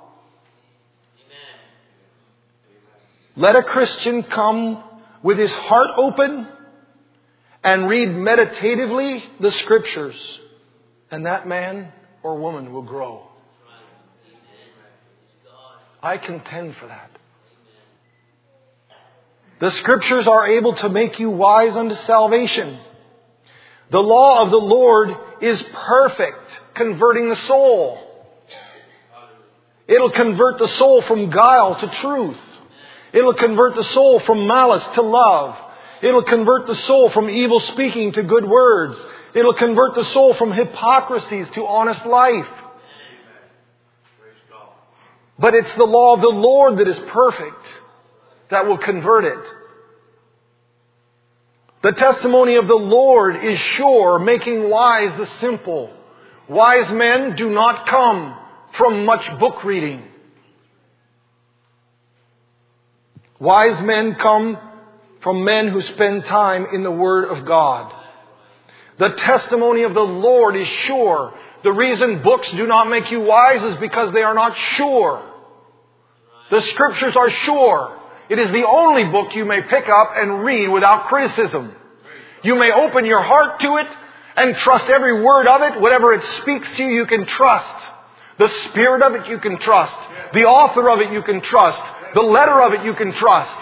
Let a Christian come with his heart open and read meditatively the Scriptures, and that man or woman will grow. I contend for that. The Scriptures are able to make you wise unto salvation. The law of the Lord is perfect, converting the soul. It'll convert the soul from guile to truth. It'll convert the soul from malice to love. It'll convert the soul from evil speaking to good words. It'll convert the soul from hypocrisies to honest life. But it's the law of the Lord that is perfect, that will convert it. The testimony of the Lord is sure, making wise the simple. Wise men do not come from much book reading. Wise men come from men who spend time in the Word of God. The testimony of the Lord is sure. The reason books do not make you wise is because they are not sure. The Scriptures are sure. It is the only book you may pick up and read without criticism. You may open your heart to it and trust every word of it. Whatever it speaks to you, you can trust. The spirit of it you can trust. The author of it you can trust. The letter of it you can trust.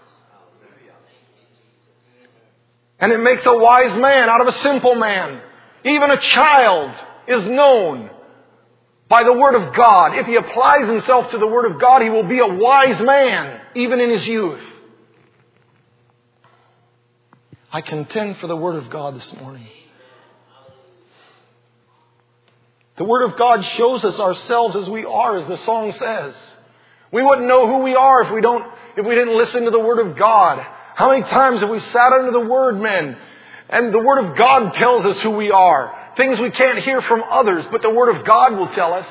And it makes a wise man out of a simple man. Even a child is known by the Word of God. If he applies himself to the Word of God, he will be a wise man, even in his youth. I contend for the Word of God this morning. The Word of God shows us ourselves as we are, as the song says. We wouldn't know who we are if we don't, if we didn't listen to the Word of God. How many times have we sat under the Word, men? And the Word of God tells us who we are. Things we can't hear from others, but the Word of God will tell us.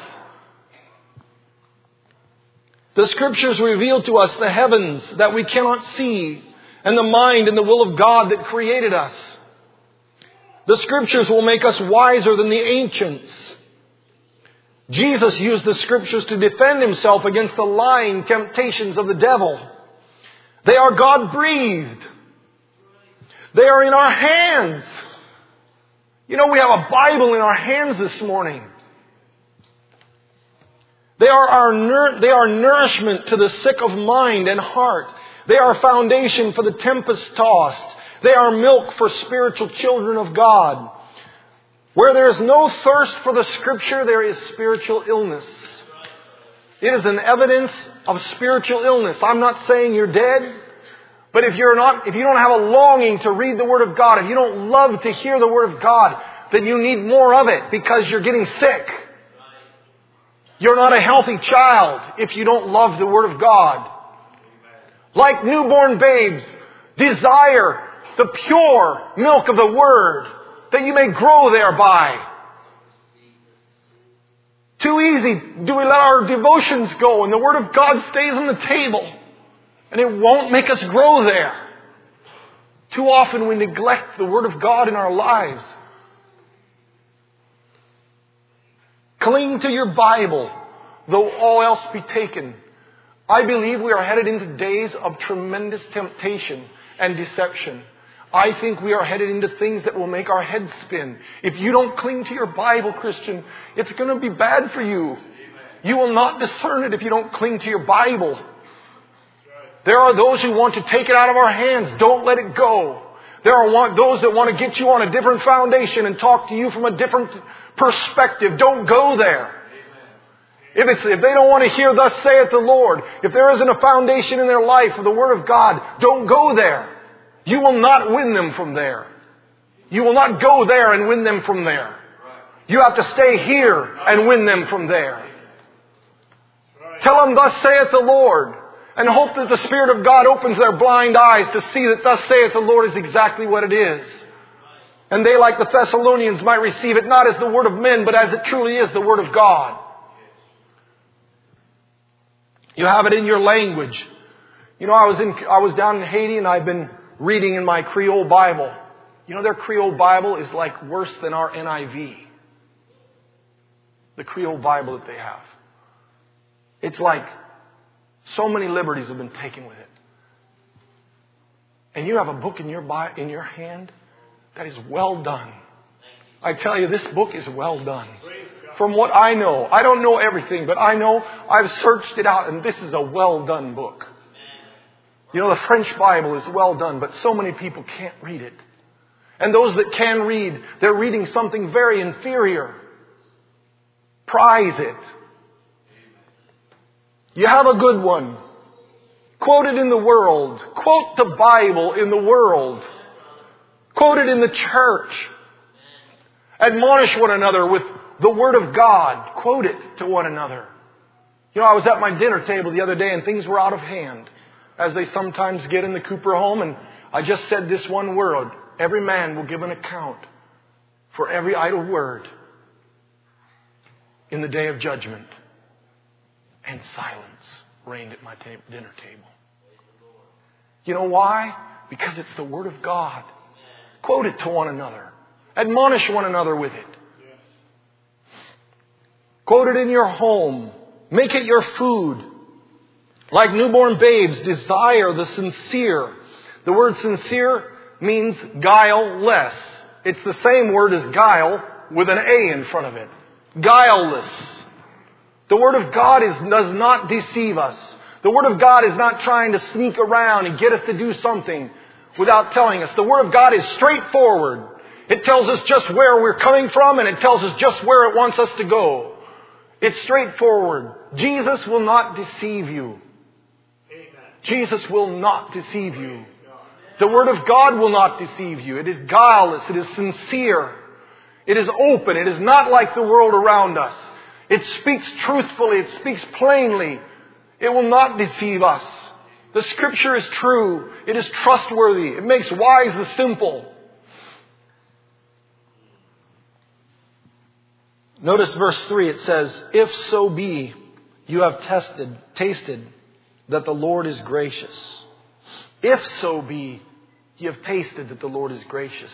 The Scriptures reveal to us the heavens that we cannot see, and the mind and the will of God that created us. The Scriptures will make us wiser than the ancients. Jesus used the Scriptures to defend Himself against the lying temptations of the devil. They are God-breathed. They are in our hands. You know, we have a Bible in our hands this morning. They are our nur- they are nourishment to the sick of mind and heart. They are foundation for the tempest-tossed. They are milk for spiritual children of God. Where there is no thirst for the Scripture, there is spiritual illness. It is an evidence of spiritual illness. I'm not saying you're dead, but if you're not, if you don't have a longing to read the Word of God, if you don't love to hear the Word of God, then you need more of it because you're getting sick. You're not a healthy child if you don't love the Word of God. Like newborn babes, desire the pure milk of the Word, that you may grow thereby. Too easy do we let our devotions go and the Word of God stays on the table and it won't make us grow there. Too often we neglect the Word of God in our lives. Cling to your Bible, though all else be taken. I believe we are headed into days of tremendous temptation and deception. I think we are headed into things that will make our heads spin. If you don't cling to your Bible, Christian, it's going to be bad for you. You will not discern it if you don't cling to your Bible. There are those who want to take it out of our hands. Don't let it go. There are those that want to get you on a different foundation and talk to you from a different perspective. Don't go there. If, it's, if they don't want to hear, thus saith the Lord, if there isn't a foundation in their life for the Word of God, don't go there. You will not win them from there. You will not go there and win them from there. You have to stay here and win them from there. Tell them, thus saith the Lord, and hope that the Spirit of God opens their blind eyes to see that thus saith the Lord is exactly what it is. And they, like the Thessalonians, might receive it not as the word of men, but as it truly is the Word of God. You have it in your language. You know, I was in, I was down in Haiti and I've been reading in my Creole Bible. You know, their Creole Bible is like worse than our N I V. The Creole Bible that they have. It's like so many liberties have been taken with it. And you have a book in your in your hand that is well done. I tell you, this book is well done. From what I know, I don't know everything, but I know I've searched it out, and this is a well done book. You know, the French Bible is well done, but so many people can't read it. And those that can read, they're reading something very inferior. Prize it. You have a good one. Quote it in the world. Quote the Bible in the world. Quote it in the church. Admonish one another with the Word of God. Quote it to one another. You know, I was at my dinner table the other day and things were out of hand, as they sometimes get in the Cooper home, and I just said this one word. Every man will give an account for every idle word in the day of judgment. And silence reigned at my ta- dinner table. You know why? Because it's the Word of God. Quote it to one another. Admonish one another with it. Quote it in your home. Make it your food. Like newborn babes, desire the sincere. The word sincere means guileless. It's the same word as guile with an A in front of it. Guileless. The Word of God is, does not deceive us. The Word of God is not trying to sneak around and get us to do something without telling us. The Word of God is straightforward. It tells us just where we're coming from, and it tells us just where it wants us to go. It's straightforward. Jesus will not deceive you. Jesus will not deceive you. The Word of God will not deceive you. It is guileless. It is sincere. It is open. It is not like the world around us. It speaks truthfully. It speaks plainly. It will not deceive us. The Scripture is true. It is trustworthy. It makes wise the simple. Notice verse three. It says, if so be you have tested, tasted that the Lord is gracious. If so be you have tasted that the Lord is gracious.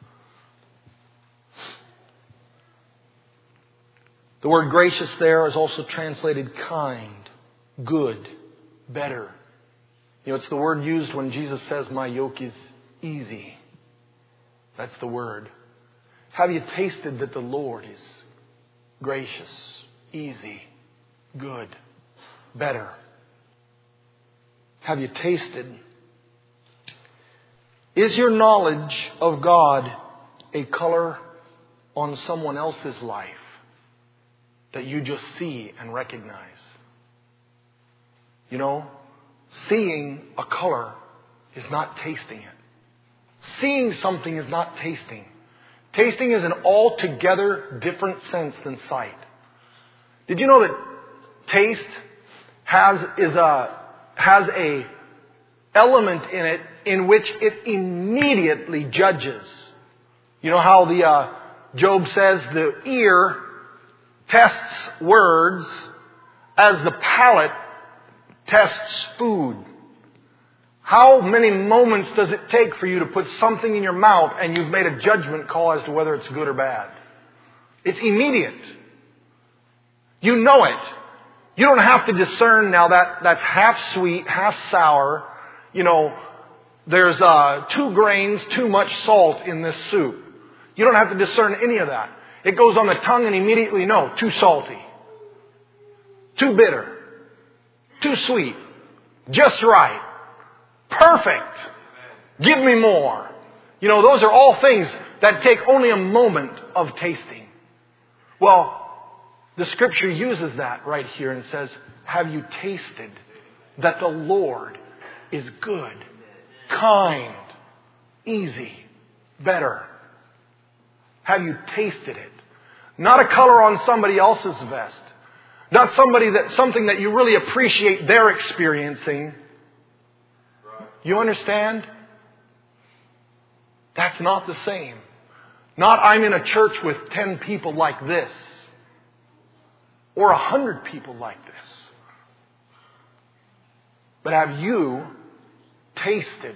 The word gracious there is also translated kind, good, better. You know, it's the word used when Jesus says, my yoke is easy. That's the word. Have you tasted that the Lord is gracious, easy, good, better? Have you tasted? Is your knowledge of God a color on someone else's life that you just see and recognize? You know, seeing a color is not tasting it. Seeing something is not tasting. Tasting is an altogether different sense than sight. Did you know that taste has is a has a element in it in which it immediately judges? You know how the uh, Job says the ear tests words as the palate tests food. How many moments does it take for you to put something in your mouth and you've made a judgment call as to whether it's good or bad? It's immediate. You know it. You don't have to discern now that that's half sweet, half sour. You know, there's uh, two grains, too much salt in this soup. You don't have to discern any of that. It goes on the tongue and immediately know, too salty, too bitter, too sweet, just right, perfect, give me more. You know, those are all things that take only a moment of tasting. Well, the Scripture uses that right here and says, have you tasted that the Lord is good, kind, easy, better? Have you tasted it? Not a color on somebody else's vest. Not somebody that something that you really appreciate they're experiencing. You understand? That's not the same. Not I'm in a church with ten people like this. Or a hundred people like this. But have you tasted?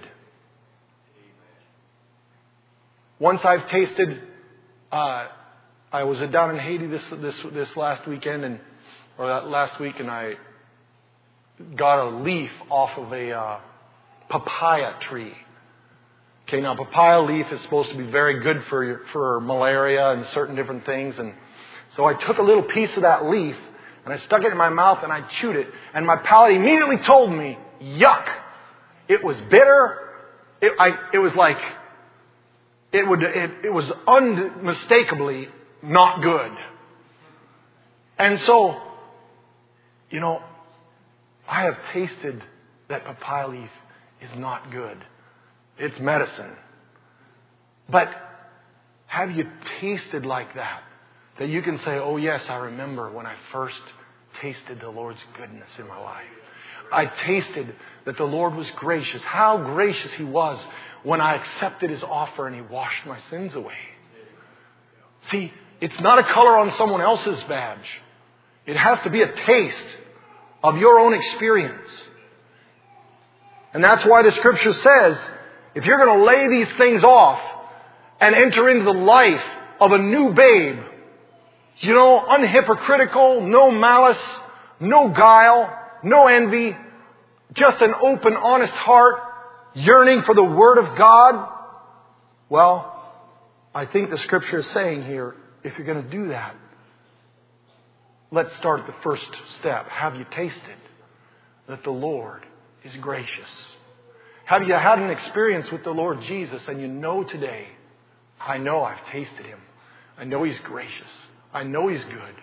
Once I've tasted, uh, I was down in Haiti this this this last weekend and or that last week, and I got a leaf off of a uh, papaya tree. Okay, now papaya leaf is supposed to be very good for your, for malaria and certain different things, and so I took a little piece of that leaf and I stuck it in my mouth and I chewed it, and my palate immediately told me, "Yuck!" It was bitter. It, I, it was like it would. It, it was unmistakably not good. And so, you know, I have tasted that papaya leaf is not good. It's medicine. But have you tasted like that? That you can say, oh yes, I remember when I first tasted the Lord's goodness in my life. I tasted that the Lord was gracious. How gracious He was when I accepted His offer and He washed my sins away. See, it's not a color on someone else's badge. It has to be a taste of your own experience. And that's why the Scripture says, if you're going to lay these things off and enter into the life of a new babe, you know, unhypocritical, no malice, no guile, no envy, just an open, honest heart, yearning for the Word of God, well, I think the Scripture is saying here, if you're going to do that, let's start at the first step. Have you tasted that the Lord is gracious? Have you had an experience with the Lord Jesus and you know today, I know I've tasted Him. I know He's gracious. I know He's good.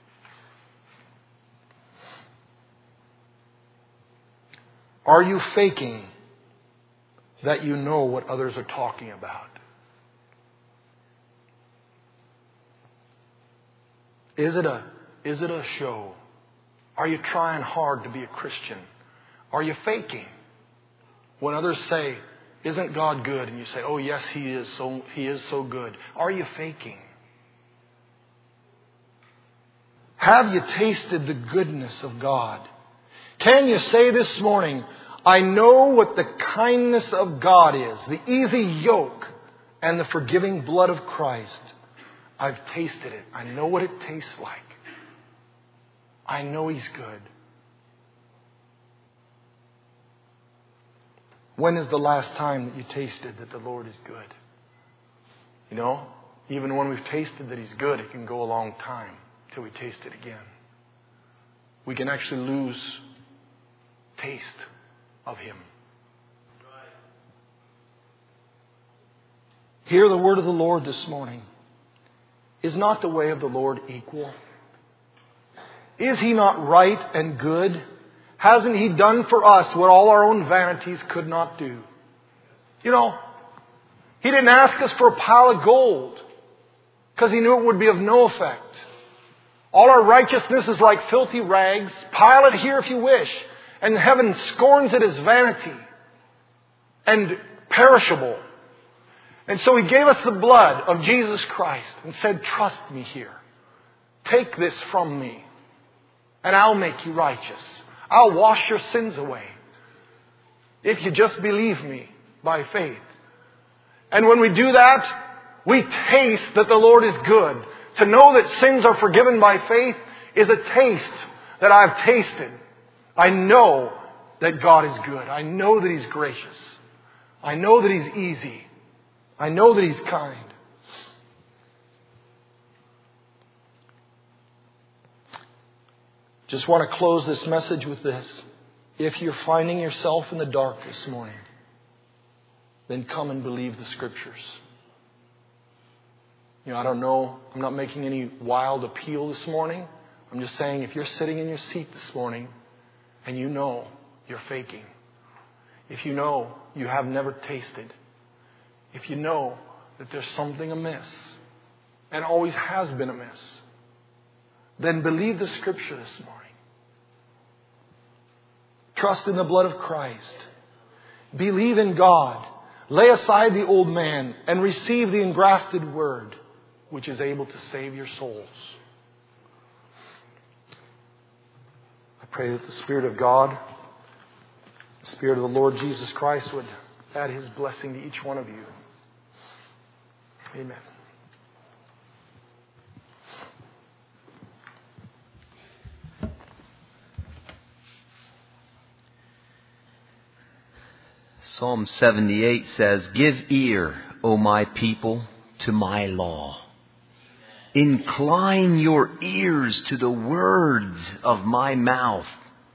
Are you faking that you know what others are talking about? Is it a, is it a show? Are you trying hard to be a Christian? Are you faking? When others say, isn't God good? And you say, oh yes, He is so, He is so good. Are you faking? Have you tasted the goodness of God? Can you say this morning, I know what the kindness of God is, the easy yoke and the forgiving blood of Christ. I've tasted it. I know what it tastes like. I know He's good. When is the last time that you tasted that the Lord is good? You know, even when we've tasted that He's good, it can go a long time till we taste it again. We can actually lose taste of Him. Hear the word of the Lord this morning. Is not the way of the Lord equal? Is He not right and good? Hasn't He done for us what all our own vanities could not do? You know, He didn't ask us for a pile of gold because He knew it would be of no effect. All our righteousness is like filthy rags. Pile it here if you wish. And heaven scorns it as vanity and perishable. And so He gave us the blood of Jesus Christ and said, trust me here. Take this from me and I'll make you righteous. I'll wash your sins away if you just believe me by faith. And when we do that, we taste that the Lord is good. To know that sins are forgiven by faith is a taste that I've tasted. I know that God is good. I know that He's gracious. I know that He's easy. I know that He's kind. Just want to close this message with this. If you're finding yourself in the dark this morning, then come and believe the Scriptures. You know, I don't know. I'm not making any wild appeal this morning. I'm just saying, if you're sitting in your seat this morning and you know you're faking, if you know you have never tasted, if you know that there's something amiss and always has been amiss, then believe the Scripture this morning. Trust in the blood of Christ. Believe in God. Lay aside the old man and receive the engrafted Word, which is able to save your souls. I pray that the Spirit of God, the Spirit of the Lord Jesus Christ, would add His blessing to each one of you. Amen. Psalm seventy-eight says, "Give ear, O my people, to my law. Incline your ears to the words of my mouth."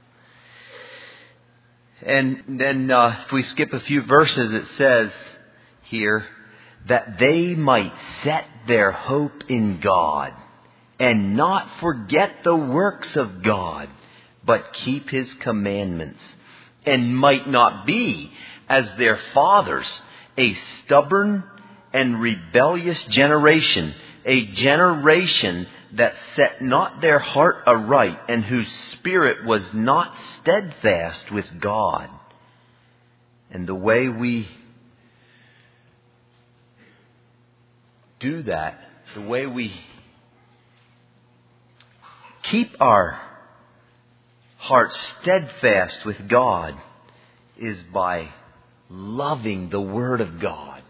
And then uh, if we skip a few verses, it says here, that they might set their hope in God and not forget the works of God, but keep His commandments, and might not be as their fathers, a stubborn and rebellious generation, a generation that set not their heart aright, and whose spirit was not steadfast with God. And the way we do that, the way we keep our hearts steadfast with God, is by loving the Word of God.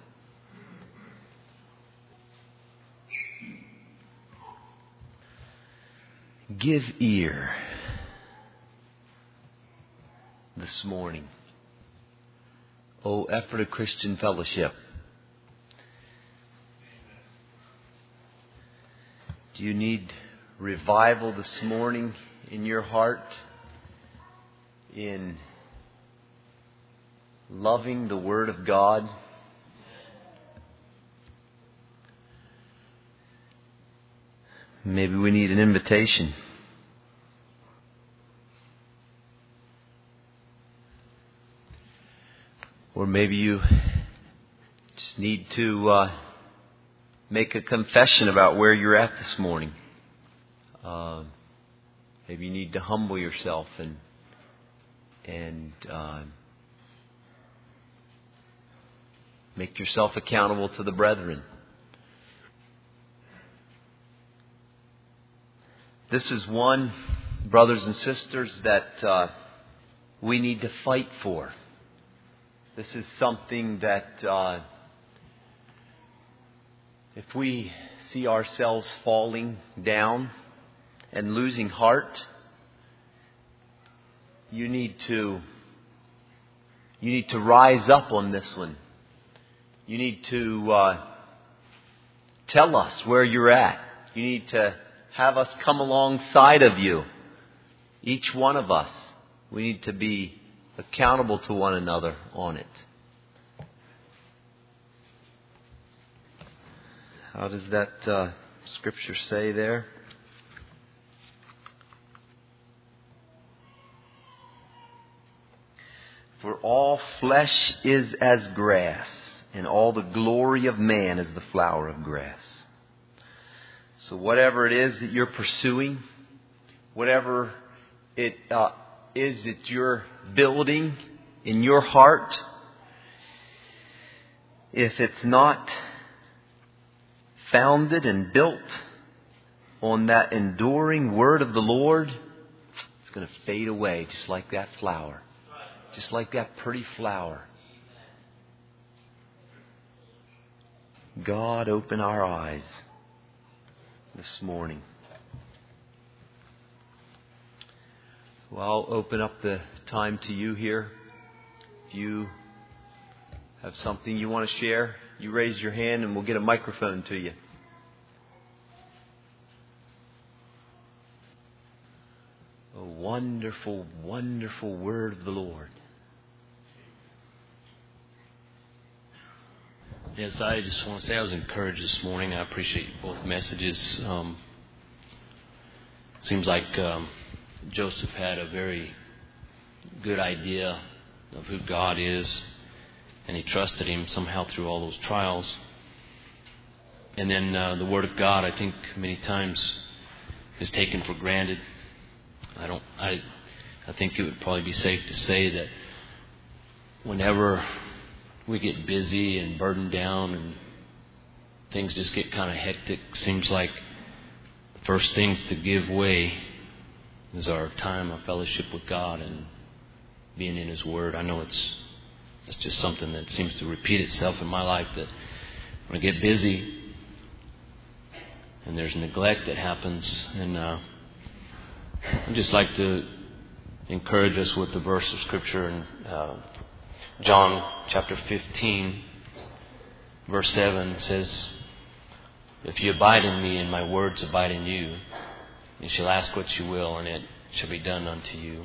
Give ear this morning, O Ephrata Christian Fellowship. Do you need revival this morning in your heart, in loving the Word of God? Maybe we need an invitation. Or maybe you just need to uh, make a confession about where you're at this morning. Uh, maybe you need to humble yourself and and uh, make yourself accountable to the brethren. This is one, brothers and sisters, that uh, we need to fight for. This is something that uh, if we see ourselves falling down and losing heart, you need to you need to rise up on this one. You need to uh, tell us where you're at. You need to have us come alongside of you. Each one of us, we need to be accountable to one another on it. How does that uh, scripture say there? For all flesh is as grass, and all the glory of man is the flower of grass. So whatever it is that you're pursuing, whatever it uh, is that you're building in your heart, if it's not founded and built on that enduring word of the Lord, it's going to fade away just like that flower. Just like that pretty flower. God, open our eyes this morning. Well, I'll open up the time to you here. If you have something you want to share, you raise your hand and we'll get a microphone to you. A wonderful, wonderful word of the Lord. Yes, I just want to say I was encouraged this morning. I appreciate both messages. Um, seems like um, Joseph had a very good idea of who God is, and he trusted Him somehow through all those trials. And then uh, the Word of God, I think, many times is taken for granted. I don't. I. I think it would probably be safe to say that whenever we get busy and burdened down and things just get kind of hectic, seems like the first things to give way is our time of fellowship with God and being in His Word. I know it's it's just something that seems to repeat itself in my life, that when I get busy and there's neglect that happens, and uh, I'd just like to encourage us with the verse of Scripture in uh, John chapter fifteen, verse seven says, "If you abide in me and my words abide in you, you shall ask what you will, and it shall be done unto you."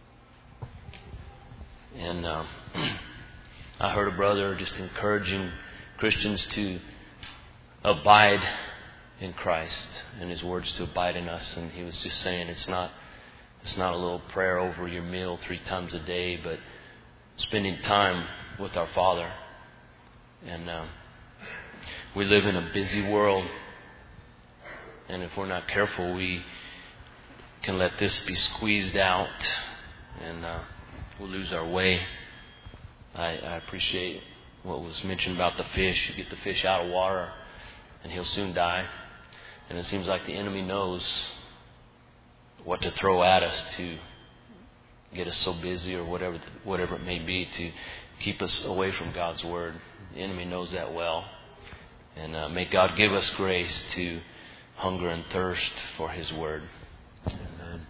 And uh, I heard a brother just encouraging Christians to abide in Christ and His words to abide in us. And he was just saying it's not it's not a little prayer over your meal three times a day, but spending time with our Father. And uh, we live in a busy world, and if we're not careful, we can let this be squeezed out, and uh, we'll lose our way. I, I appreciate what was mentioned about the fish. You get the fish out of water, and he'll soon die. And it seems like the enemy knows what to throw at us to get us so busy, or whatever whatever it may be, to keep us away from God's Word. The enemy knows that well. And uh, may God give us grace to hunger and thirst for His Word. Amen.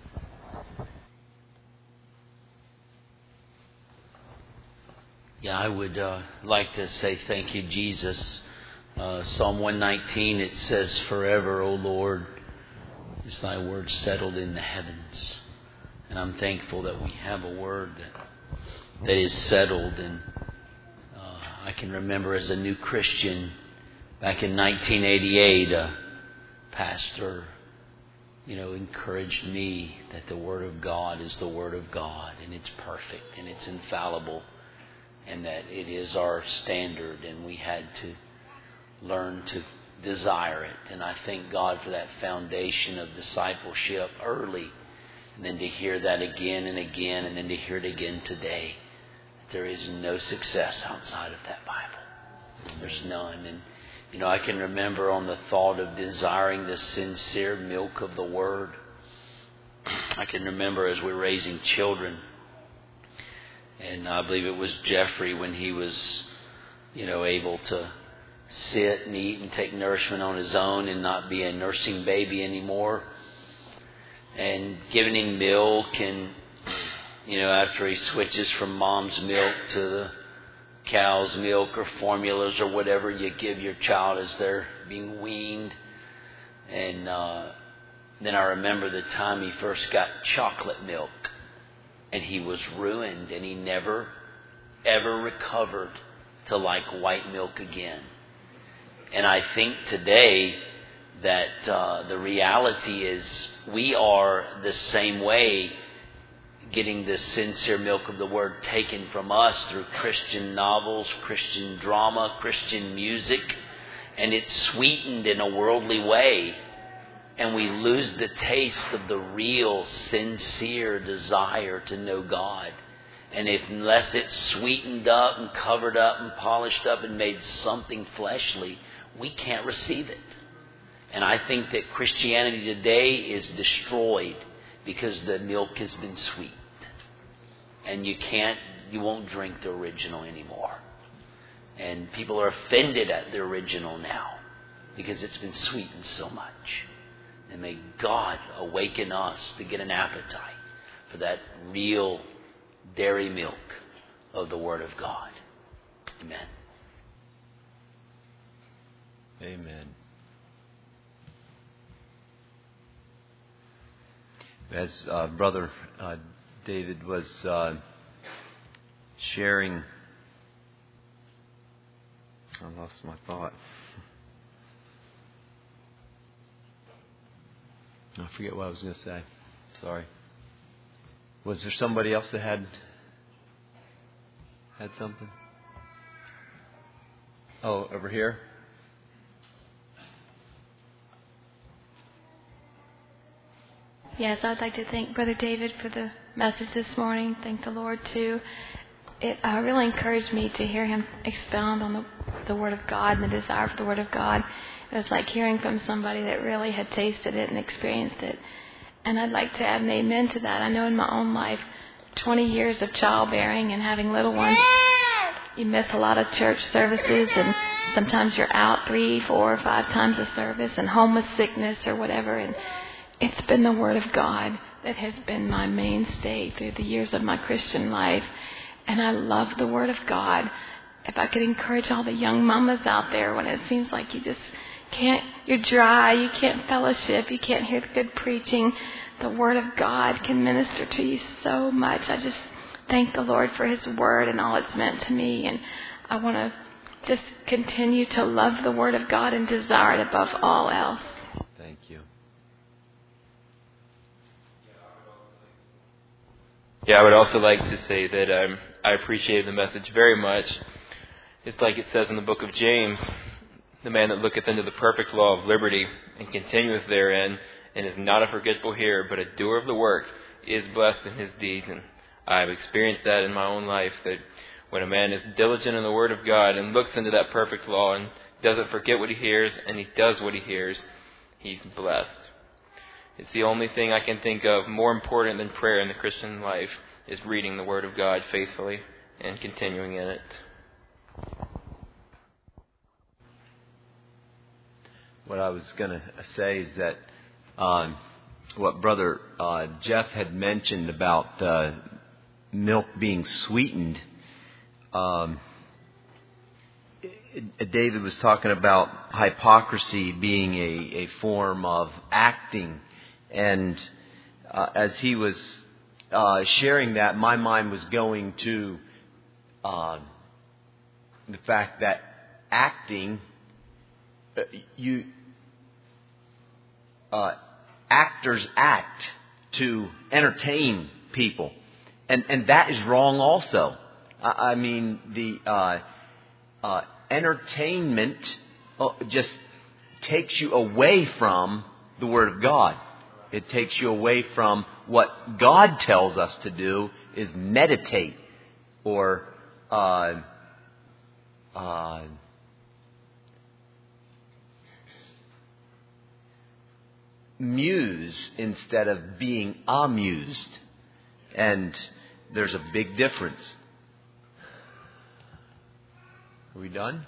Yeah, I would uh, like to say thank you, Jesus. Uh, Psalm one nineteen, it says, "Forever, O Lord, is Thy word settled in the heavens." And I'm thankful that we have a word that, that is settled. And uh, I can remember as a new Christian back in nineteen eighty-eight, a pastor, you know, encouraged me that the Word of God is the Word of God, and it's perfect and it's infallible, and that it is our standard, and we had to learn to desire it. And I thank God for that foundation of discipleship early. And then to hear that again and again, and then to hear it again today. There is no success outside of that Bible. There's none. And, you know, I can remember on the thought of desiring the sincere milk of the Word. I can remember as we were raising children, and I believe it was Jeffrey when he was, you know, able to sit and eat and take nourishment on his own and not be a nursing baby anymore. And giving him milk, and, you know, after he switches from mom's milk to the cow's milk or formulas or whatever you give your child as they're being weaned. And uh, then I remember the time he first got chocolate milk, and he was ruined, and he never, ever recovered to like white milk again. And I think today that uh, the reality is we are the same way, getting the sincere milk of the Word taken from us through Christian novels, Christian drama, Christian music, and it's sweetened in a worldly way, and we lose the taste of the real, sincere desire to know God. And if unless it's sweetened up and covered up and polished up and made something fleshly, we can't receive it. And I think that Christianity today is destroyed because the milk has been sweetened. And you can't, you won't drink the original anymore. And people are offended at the original now because it's been sweetened so much. And may God awaken us to get an appetite for that real dairy milk of the Word of God. Amen. Amen. As uh, Brother uh, David was uh, sharing, I lost my thought. I forget what I was going to say. Sorry. Was there somebody else that had had something? Oh, over here. Yes, I'd like to thank Brother David for the message this morning. Thank the Lord, too. It uh, really encouraged me to hear him expound on the, the Word of God and the desire for the Word of God. It was like hearing from somebody that really had tasted it and experienced it. And I'd like to add an amen to that. I know in my own life, twenty years of childbearing and having little ones, you miss a lot of church services, and sometimes you're out three, four, or five times a service, and home with sickness or whatever. And it's been the Word of God that has been my mainstay through the years of my Christian life. And I love the Word of God. If I could encourage all the young mamas out there when it seems like you just can't, you're dry, you can't fellowship, you can't hear the good preaching, the Word of God can minister to you so much. I just thank the Lord for His Word and all it's meant to me. And I want to just continue to love the Word of God and desire it above all else. Thank you. Yeah, I would also like to say that um, I appreciate the message very much. It's like it says in the book of James, the man that looketh into the perfect law of liberty and continueth therein, and is not a forgetful hearer, but a doer of the work, is blessed in his deeds. And I've experienced that in my own life, that when a man is diligent in the Word of God and looks into that perfect law and doesn't forget what he hears, and he does what he hears, he's blessed. It's the only thing I can think of more important than prayer in the Christian life, is reading the Word of God faithfully and continuing in it. What I was going to say is that um, what Brother uh, Jeff had mentioned about uh, milk being sweetened, um, David was talking about hypocrisy being a, a form of acting. And uh, as he was uh, sharing that, my mind was going to uh, the fact that acting, uh, you uh, actors act to entertain people, and and that is wrong also. I, I mean, the uh, uh, entertainment just takes you away from the Word of God. It takes you away from what God tells us to do, is meditate or uh, uh, muse instead of being amused. And there's a big difference. Are we done?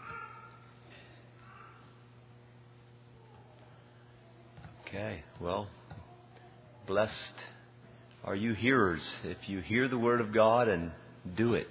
Okay, well, blessed are you hearers if you hear the Word of God and do it.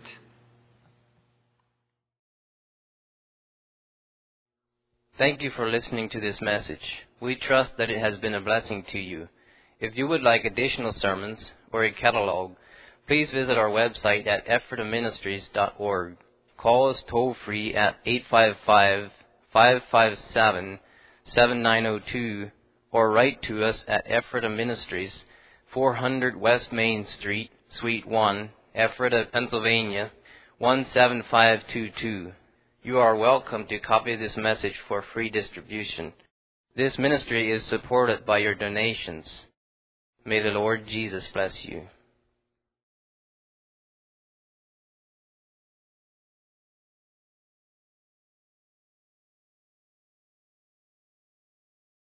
Thank you for listening to this message. We trust that it has been a blessing to you. If you would like additional sermons or a catalog, please visit our website at ephrata ministries dot org. Call us toll-free at eight five five, five five seven, seven nine zero two or write to us at Ephrata Ministries, four hundred West Main Street, Suite one, Ephrata, Pennsylvania, one seven five two two. You are welcome to copy this message for free distribution. This ministry is supported by your donations. May the Lord Jesus bless you.